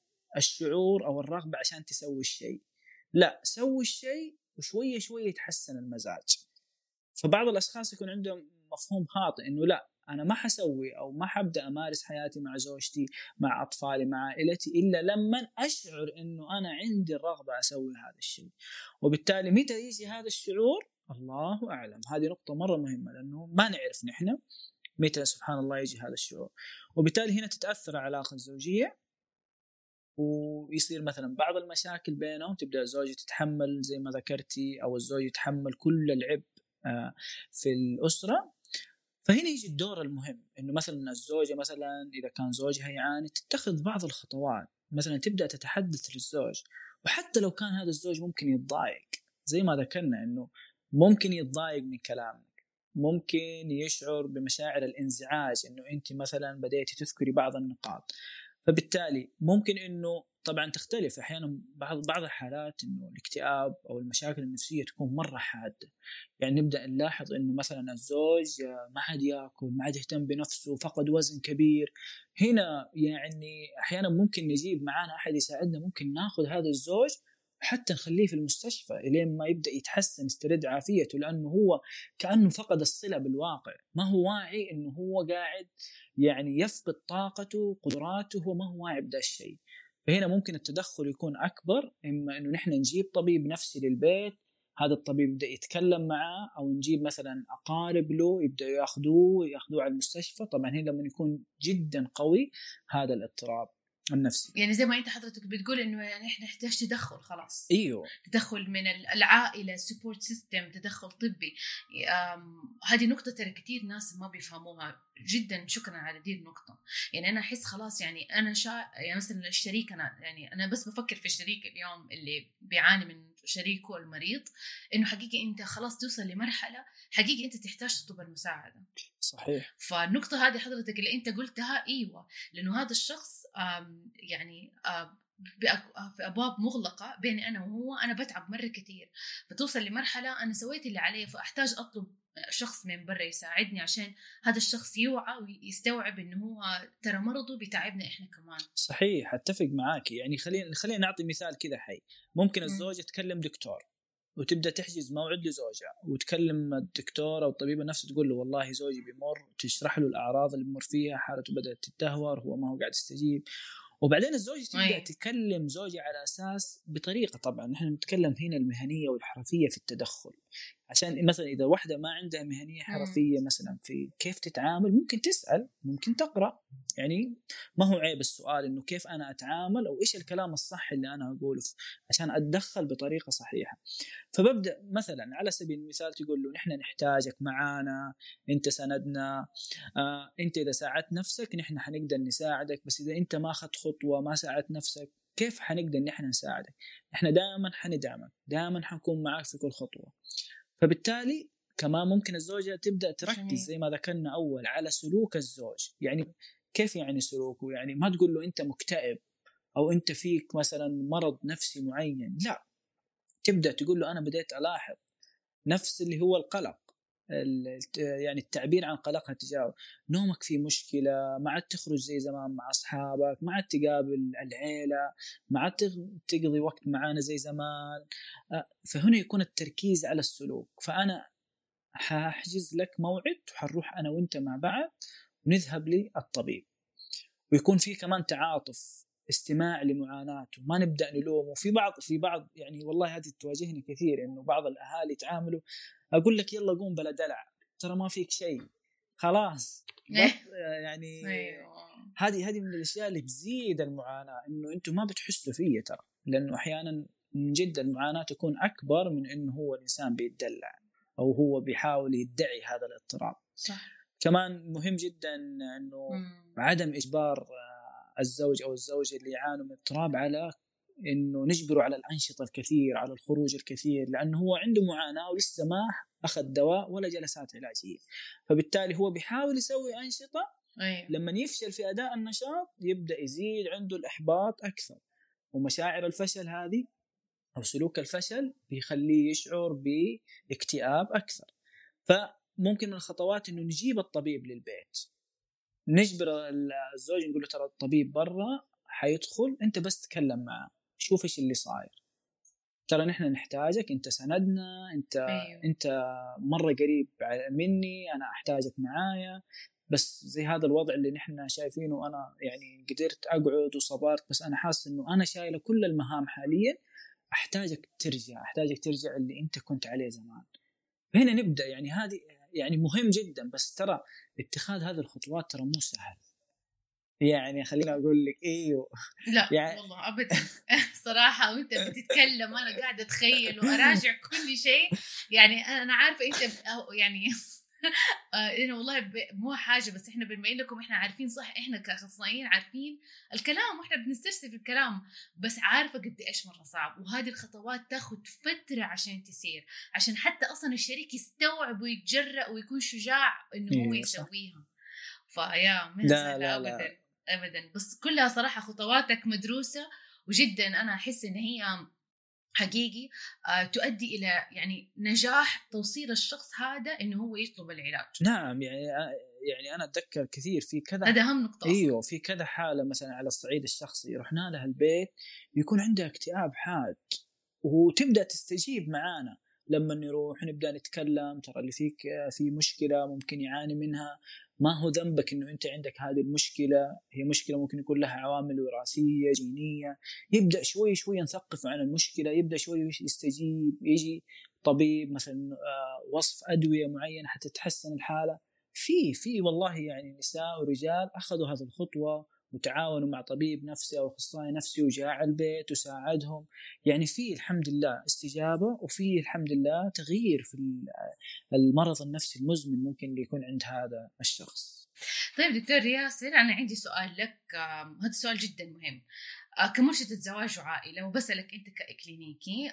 الشعور او الرغبه عشان تسوي الشيء، لا سوي الشيء وشويه شويه يتحسن المزاج. فبعض الاشخاص يكون عندهم مفهوم خاطئ انه لا انا ما حسوي او ما حبدا امارس حياتي مع زوجتي مع اطفالي مع عائلتي الا لما اشعر انه انا عندي الرغبه اسوي هذا الشيء. وبالتالي متى يجي هذا الشعور الله أعلم. هذه نقطة مرة مهمة لأنه ما نعرف نحن متى سبحان الله يجي هذا الشعور. وبالتالي هنا تتأثر العلاقة الزوجية ويصير مثلا بعض المشاكل بينهم، تبدأ الزوجة تتحمل زي ما ذكرتي أو الزوج يتحمل كل العبء في الأسرة. فهنا يجي الدور المهم إنه مثلا الزوجة مثلا إذا كان زوجها يعاني تتخذ بعض الخطوات، مثلا تبدأ تتحدث للزوج، وحتى لو كان هذا الزوج ممكن يتضايق زي ما ذكرنا إنه ممكن يتضايق من كلامك، ممكن يشعر بمشاعر الانزعاج إنه أنت مثلا بدأتي تذكري بعض النقاط. فبالتالي ممكن إنه طبعا تختلف أحيانا بعض الحالات إنه الاكتئاب أو المشاكل النفسية تكون مرة حادة. يعني نبدأ نلاحظ إنه مثلا الزوج ما عاد يأكل، ما عاد يهتم بنفسه، فقد وزن كبير. هنا يعني أحيانا ممكن نجيب معانا أحد يساعدنا، ممكن ناخذ هذا الزوج حتى نخليه في المستشفى إلين ما يبدأ يتحسن يسترد عافيته، لأنه هو كأنه فقد الصلة بالواقع، ما هو واعي إنه هو قاعد يعني يفقد طاقته قدراته وما هو واعي بدا الشيء. فهنا ممكن التدخل يكون أكبر، إما إنه نحن نجيب طبيب نفسي للبيت، هذا الطبيب يبدأ يتكلم معه، أو نجيب مثلا أقارب له يبدأ ياخذوه على المستشفى. طبعا هنا لما يكون جدا قوي هذا الاضطراب النفسي. يعني زي ما انت حضرتك بتقول انه يعني احنا نحتاج تدخل خلاص. ايوه، تدخل من العائله، سبورت سيستم، تدخل طبي. هذه نقطه ترى كثير ناس ما بيفهموها جدا. شكرا على دي النقطه. يعني انا احس خلاص يعني انا يعني مثلا الشريك، انا بس بفكر في الشريك اليوم اللي بيعاني من شريكه المريض، انه حقيقي انت خلاص توصل لمرحله حقيقي انت تحتاج تطلب المساعده. صحيح. فالنقطة هذه حضرتك اللي أنت قلتها أيوة، لأنه هذا الشخص يعني في أبواب مغلقة بيني أنا وهو، أنا بتعب مرة كتير، فتوصل لمرحلة أنا سويت اللي علي، فأحتاج أطلب شخص من برا يساعدني عشان هذا الشخص يوعى ويستوعب إنه هو ترى مرضه بتعبنا إحنا كمان. صحيح، أتفق معاك. يعني خلينا نعطي مثال كذا حي. ممكن الزوجة تكلم دكتور وتبدأ تحجز موعد لزوجها، وتكلم الدكتور أو الطبيب النفسي تقول له والله زوجي بيمر، تشرح له الأعراض اللي بيمر فيها، حالته بدأت تتدهور، هو ما هو قاعد يستجيب. وبعدين الزوجة تبدأ تكلم زوجي على أساس بطريقة، طبعا نحن نتكلم هنا المهنية والحرفية في التدخل، عشان مثلا إذا واحدة ما عندها مهنية حرفية مثلا في كيف تتعامل، ممكن تسأل، ممكن تقرأ، يعني ما هو عيب السؤال إنه كيف أنا أتعامل أو إيش الكلام الصح اللي أنا أقوله عشان أتدخل بطريقة صحيحة. فببدأ مثلا على سبيل المثال تقول له نحن نحتاجك معانا، أنت سندنا، أنت إذا ساعدت نفسك نحن حنقدر نساعدك، بس إذا أنت ما أخذت خطوة ما ساعدت نفسك كيف حنقدر نحن نساعدك؟ نحن دائما حندعمك، دائما حنكون معك في كل خطوة. فبالتالي كمان ممكن الزوجة تبدأ تركز زي ما ذكرنا أول على سلوك الزوج. يعني كيف يعني سلوكه؟ يعني ما تقول له أنت مكتئب أو أنت فيك مثلا مرض نفسي معين، لا، تبدأ تقول له أنا بديت ألاحظ نفس اللي هو القلق، يعني التعبير عن قلقها تجاه نومك في مشكلة، ما عاد تخرج زي زمان مع أصحابك، ما عاد تقابل العيلة، ما عاد تقضي وقت معانا زي زمان. فهنا يكون التركيز على السلوك. فأنا حاحجز لك موعد وحنروح أنا وإنت مع بعض ونذهب للطبيب، ويكون في كمان تعاطف، استماع لمعاناته، ما نبدأ نلومه. في بعض يعني والله هذه تواجهني كثير، إنه بعض الأهالي يتعاملوا أقول لك يلا قوم بلا دلع، ترى ما فيك شيء، خلاص يعني هذه من الأشياء اللي تزيد المعاناة، إنه أنتم ما بتحسوا فيه ترى، لأنه أحيانا من جد المعاناة تكون أكبر من إنه هو الإنسان بيتدلع أو هو بيحاول يدعي هذا الاضطراب. صح. كمان مهم جدا إنه عدم إجبار الزوج أو الزوجة اللي يعانوا من اضطراب على إنه نجبره على الأنشطة الكثير، على الخروج الكثير، لأنه هو عنده معاناة ولسه ما أخذ دواء ولا جلسات علاجية، فبالتالي هو بيحاول يسوي أنشطة. لما يفشل في أداء النشاط يبدأ يزيد عنده الإحباط أكثر، ومشاعر الفشل هذه أو سلوك الفشل بيخليه يشعر باكتئاب أكثر. فممكن من الخطوات إنه نجيب الطبيب للبيت، نجبر الزوج نقول له ترى الطبيب برا حيدخل، انت بس تكلم معه شوف ايش اللي صاير، ترى نحن نحتاجك، انت سندنا، انت مره قريب مني، انا احتاجك معايا، بس زي هذا الوضع اللي نحن شايفينه انا يعني قدرت اقعد وصبرت، بس انا حاسس انه انا شايله كل المهام حاليا، احتاجك ترجع اللي انت كنت عليه زمان. هنا نبدا، يعني هذه يعني مهم جدا، بس ترى اتخاذ هذه الخطوات ترى مو سهل، يعني خليني اقول لك ايوه لا يعني والله ابدا صراحه وانت بتتكلم انا قاعده اتخيل وراجع كل شيء، يعني انا عارفه انت يعني إنه والله مو حاجة، بس إحنا بما إنكم إحنا عارفين صح، إحنا كأخصائيين عارفين الكلام وإحنا بنسترسل الكلام، بس عارفة قد إيش مرة صعب، وهذه الخطوات تاخد فترة عشان تسير، عشان حتى أصلا الشريك يستوعب ويتجرأ ويكون شجاع إنه هو يسويها. فيا من سهلة أبدا أبدا، بس كلها صراحة خطواتك مدروسة، وجدا أنا أحس إن هي حقيقي تؤدي إلى يعني نجاح توصيل الشخص هذا إنه هو يطلب العلاج. نعم، يعني أنا أتذكر كثير في كذا، هذا أهم نقطة. أيوه، في كذا حالة مثلا على الصعيد الشخصي رحنا لها البيت يكون عندها اكتئاب حاد، وتبدأ تستجيب معانا لما نروح نبدأ نتكلم، ترى اللي فيك في مشكلة ممكن يعاني منها، ما هو ذنبك إنه أنت عندك هذه المشكلة، هي مشكلة ممكن يكون لها عوامل وراثية جينية. يبدأ شوي شوي نثقف عن المشكلة، يبدأ شوي يستجيب، يجي طبيب مثلا وصف أدوية معينة حتى تحسن الحالة. في والله يعني نساء ورجال أخذوا هذه الخطوة وتعاونوا مع طبيب نفسي أو أخصائي نفسي وجاء على البيت وساعدهم، يعني في الحمد لله استجابة، وفي الحمد لله تغيير في المرض النفسي المزمن ممكن اللي يكون عند هذا الشخص. طيب دكتور ياسر، أنا عندي سؤال لك، هذا سؤال جدا مهم كمرشدة زواج وعائلة، وبسألك أنت كإكلينيكي،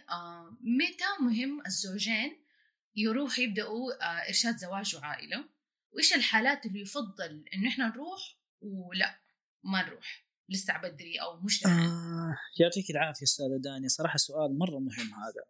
متى مهم الزوجين يروح يبدأوا إرشاد زواج وعائلة، وإيش الحالات اللي يفضل إنه إحنا نروح ولا ما نروح لسه بدري أو مش يعطيك العافية أستاذة داني، صراحة سؤال مرة مهم هذا،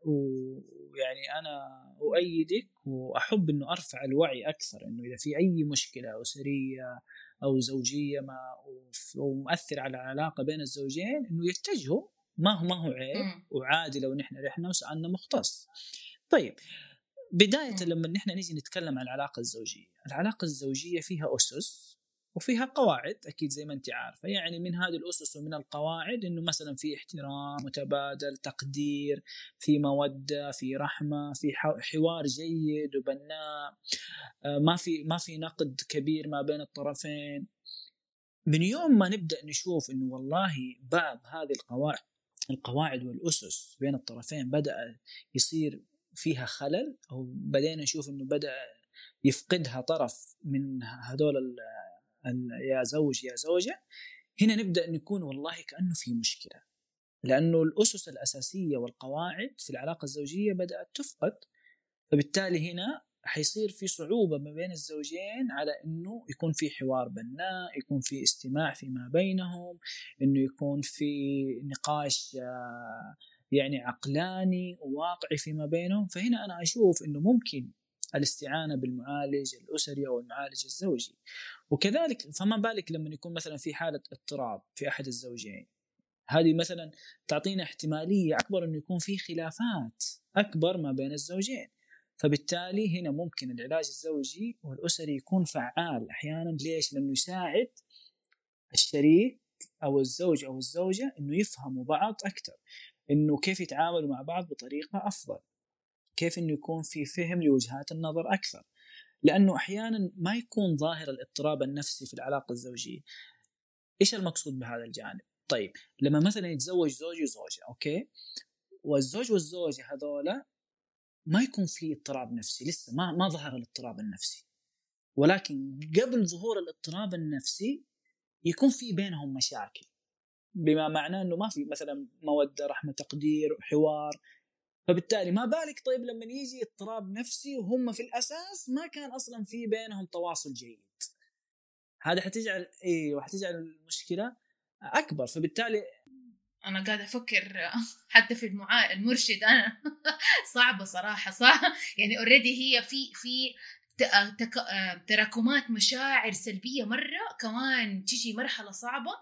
ويعني أنا أؤيدك وأحب إنه أرفع الوعي أكثر، إنه إذا في أي مشكلة أسرية أو زوجية ومؤثر على العلاقة بين الزوجين إنه يتجهوا ما هو عيب، وعادي لو نحن رحنا وسألنا مختص. طيب بداية لما نحن نيجي نتكلم عن العلاقة الزوجية فيها أسس وفيها قواعد، أكيد زي ما أنت عارفة. يعني من هذه الأسس ومن القواعد إنه مثلا في احترام متبادل، تقدير، في مودة، في رحمة، في حوار جيد وبناء، ما في نقد كبير ما بين الطرفين. من يوم ما نبدأ نشوف إنه والله بعض هذه القواعد والأسس بين الطرفين بدأ يصير فيها خلل، أو بدينا نشوف إنه بدأ يفقدها طرف من هذول يا زوج يا زوجة، هنا نبدأ نكون والله كأنه في مشكلة، لأنه الأسس الأساسية والقواعد في العلاقة الزوجية بدأت تفقد. فبالتالي هنا حيصير في صعوبة ما بين الزوجين على إنه يكون في حوار بناء، يكون في استماع فيما بينهم، إنه يكون في نقاش يعني عقلاني وواقعي فيما بينهم. فهنا أنا أشوف إنه ممكن الاستعانة بالمعالج الأسري أو المعالج الزوجي. وكذلك فما بالك لما يكون مثلا في حالة اضطراب في أحد الزوجين، هذه مثلا تعطينا احتمالية أكبر إنه يكون في خلافات أكبر ما بين الزوجين. فبالتالي هنا ممكن العلاج الزوجي والأسري يكون فعال أحيانا. ليش؟ لأنه يساعد الشريك أو الزوج أو الزوجة إنه يفهموا بعض أكثر، إنه كيف يتعاملوا مع بعض بطريقة أفضل، كيف إنه يكون في فهم لوجهات النظر أكثر. لأنه أحيانا ما يكون ظاهر الاضطراب النفسي في العلاقة الزوجية. إيش المقصود بهذا الجانب؟ طيب لما مثلا يتزوج زوج وزوجة، أوكي، والزوج والزوجة هذولا ما يكون في اضطراب نفسي، لسه ما ظهر الاضطراب النفسي، ولكن قبل ظهور الاضطراب النفسي يكون في بينهم مشاكل، بما معناه انه ما في مثلا مودة، رحمة، تقدير، حوار. فبالتالي ما بالك طيب لما يجي اضطراب نفسي وهم في الاساس ما كان اصلا في بينهم تواصل جيد، هذا حتجعل وحتجعل المشكلة اكبر. فبالتالي انا قاعده افكر حتى في المرشد انا صعبه صراحه، صح يعني اوريدي هي في تراكمات مشاعر سلبيه مره، كمان تيجي مرحله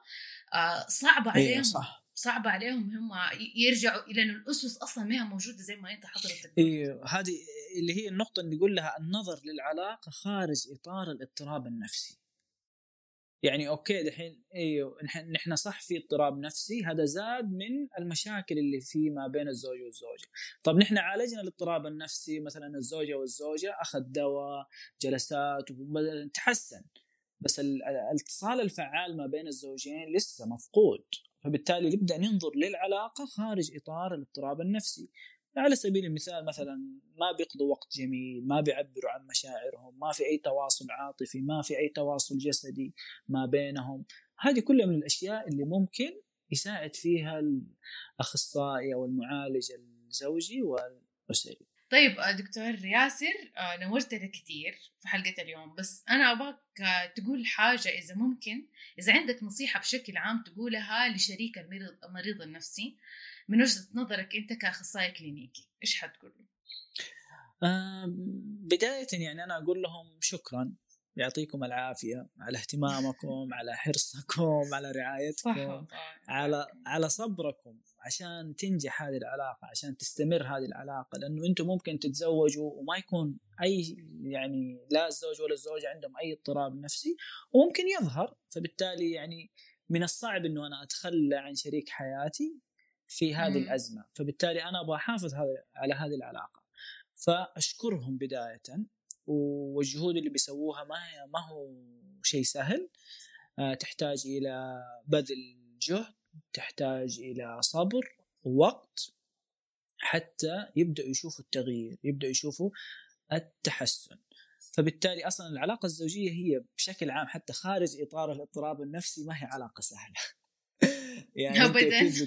صعبه عليهم. صح. صعبه عليهم هم يرجعوا الى انه الاسس اصلا ما هي موجوده زي ما انت حضرتك. هذه اللي هي النقطه اللي نقول لها النظر للعلاقه خارج اطار الاضطراب النفسي. يعني اوكي دحين نحن صح في اضطراب نفسي، هذا زاد من المشاكل اللي في ما بين الزوج والزوجه. طب نحن عالجنا الاضطراب النفسي، مثلا الزوجه والزوجه اخذ دواء، جلسات، وتحسن، بس الاتصال الفعال ما بين الزوجين لسه مفقود. فبالتالي نبدا ننظر للعلاقه خارج اطار الاضطراب النفسي. على سبيل المثال مثلا ما بيقضوا وقت جميل، ما بيعبروا عن مشاعرهم، ما في أي تواصل عاطفي، ما في أي تواصل جسدي ما بينهم. هذه كلها من الأشياء اللي ممكن يساعد فيها الأخصائي أو المعالج الزوجي والأسري. طيب دكتور ياسر، نورتنا كثير في حلقة اليوم، بس أنا أبغاك تقول حاجة إذا ممكن، إذا عندك نصيحة بشكل عام تقولها لشريك المريض النفسي من وجهة نظرك أنت كأخصائي كلينيكي، إيش حتقول له؟ بداية يعني أنا أقول لهم شكرا، يعطيكم العافية على اهتمامكم، على حرصكم، على رعايتكم، على صبركم عشان تنجح هذه العلاقة، عشان تستمر هذه العلاقة. لأنه أنتم ممكن تتزوجوا وما يكون أي يعني لا الزوج ولا الزوجة عندهم أي اضطراب نفسي، وممكن يظهر. فبالتالي يعني من الصعب أنه أنا أتخلى عن شريك حياتي في هذه الأزمة. فبالتالي أنا أبغى أحافظ على هذه العلاقة. فأشكرهم بداية، والجهود اللي بيسووها ما هو شيء سهل، تحتاج إلى بذل جهد، تحتاج إلى صبر ووقت حتى يبدأوا يشوفوا التغيير، يبدأوا يشوفوا التحسن. فبالتالي أصلا العلاقة الزوجية هي بشكل عام حتى خارج إطار الاضطراب النفسي ما هي علاقة سهلة. يعني انت اكيد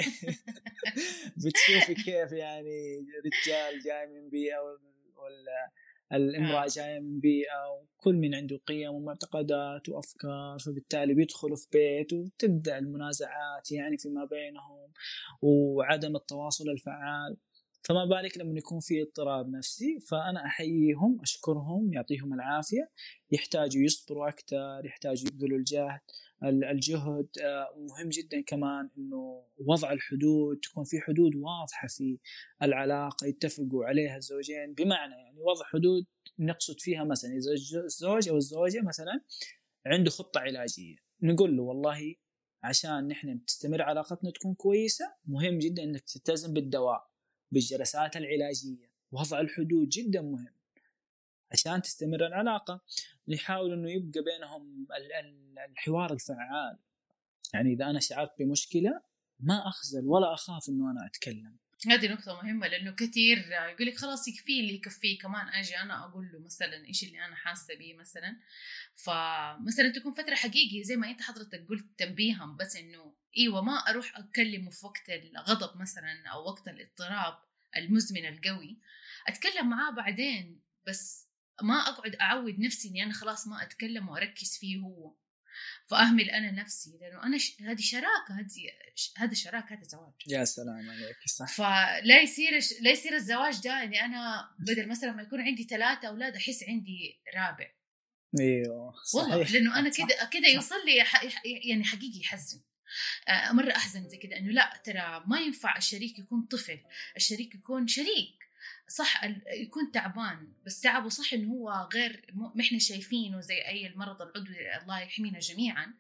بتشوفي كيف يعني رجال جاي من بيئة ولا الامرأة جاية من بيئة، وكل من عنده قيم ومعتقدات وأفكار، فبالتالي بيدخلوا في بيت وتبدأ المنازعات يعني فيما بينهم وعدم التواصل الفعال. فما بالك لما يكون في اضطراب نفسي. فأنا أحييهم، أشكرهم، يعطيهم العافية. يحتاجوا يصبروا أكثر، يحتاجوا يبذلوا الجهد، الجهد. مهم جدا كمان إنه وضع الحدود، تكون في حدود واضحة في العلاقة يتفقوا عليها الزوجين. بمعنى يعني وضع حدود نقصد فيها مثلا إذا الزوج أو الزوجة مثلا عنده خطة علاجية، نقول له والله عشان نحن تستمر علاقتنا تكون كويسة مهم جدا إنك تلتزم بالدواء بالجلسات العلاجية. وضع الحدود جدا مهم عشان تستمر العلاقة. نحاول إنه يبقى بينهم الحوار الفعال. يعني إذا أنا شعرت بمشكلة ما أخجل ولا أخاف إنه أنا أتكلم. هذه نقطة مهمة، لأنه كثير يقولك خلاص يكفي اللي يكفيه، كمان أجي أنا أقول له مثلا إيش اللي أنا حاسة بيه مثلا. فمثلا تكون فترة حقيقية زي ما أنت حضرتك قلت تنبيهم، بس إنه إيوه ما أروح أتكلم في وقت الغضب مثلا أو وقت الاضطراب المزمن القوي، أتكلم معاه بعدين، بس ما أقعد أعود نفسي إني أنا خلاص ما أتكلم وأركز فيه هو، فأهمل أنا نفسي، لأنه أنا هذه شراكة، هذا شراكة، هذا زواج. يا سلام عليك، صح. فلا يصير الزواج ده إني أنا بدل مثلا ما يكون عندي 3 أولاد أحس عندي رابع. ايوه والله صحيح. لأنه أنا كده يوصل لي يعني حقيقي يحزن، مرة أحزن زي كده، إنه لا ترى ما ينفع الشريك يكون طفل، الشريك يكون شريك صح، يكون تعبان بس تعبه صح إنه هو غير إحنا شايفينه زي أي المرض العضوي، الله يحمينا جميعا.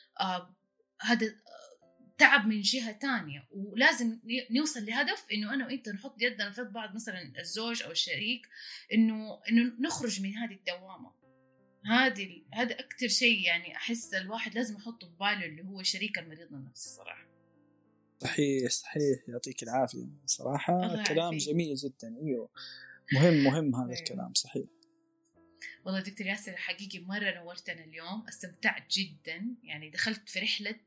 هذا تعب من جهة تانية، ولازم نوصل لهدف إنه أنا وإنت نحط يدنا في بعض، مثلا الزوج أو الشريك، إنه نخرج من هذه الدوامة. هذا أكتر شيء يعني أحس الواحد لازم يحطه في باله، اللي هو شريك المريض النفسي صراحة. صحيح يعطيك العافية صراحة، كلام عافية. جميل جدا. ايوه مهم هذا الكلام صحيح. والله دكتور ياسر حقيقي مرة نورتنا اليوم، استمتعت جدا، يعني دخلت في رحلة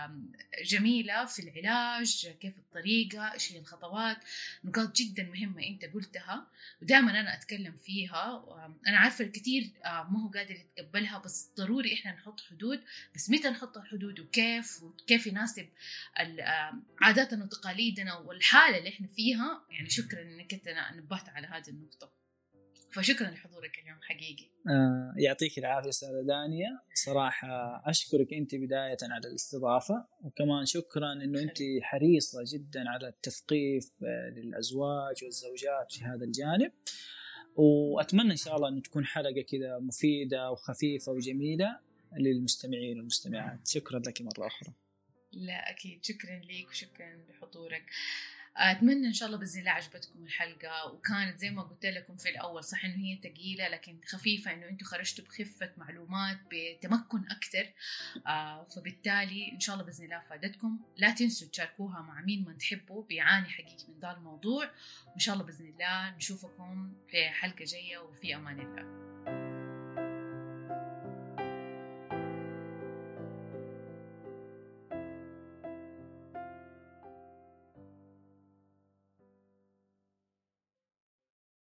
جميلة في العلاج، كيف الطريقة، إيش هي الخطوات، نقاط جدا مهمة أنت قلتها ودائما أنا أتكلم فيها. أنا عارفة الكثير ما هو قادر يتقبلها، بس ضروري إحنا نحط حدود، بس متى نحط الحدود وكيف يناسب عاداتنا وتقاليدنا والحالة اللي إحنا فيها. يعني شكرا إنك أنت نبهت على هذه النقطة، فشكرا لحضورك اليوم حقيقي. يعطيك العافية أستاذة دانية، صراحة أشكرك أنت بداية على الاستضافة، وكمان شكرا أنه أنت حريصة جدا على التثقيف للأزواج والزوجات في هذا الجانب. وأتمنى إن شاء الله أن تكون حلقة كذا مفيدة وخفيفة وجميلة للمستمعين والمستمعات. شكرا لك مرة أخرى. لا أكيد، شكرا ليك وشكرا لحضورك. أتمنى إن شاء الله بإذن الله عجبتكم الحلقة، وكانت زي ما قلت لكم في الأول صح إنه هي ثقيلة لكن خفيفة، إنه أنتوا خرجتوا بخفة معلومات بتمكن أكتر. فبالتالي إن شاء الله بإذن الله فادتكم. لا تنسوا تشاركوها مع مين ما تحبوا بيعاني حقيقي من ذا الموضوع، وإن شاء الله بإذن الله نشوفكم في حلقة جاية، وفي أمان الله.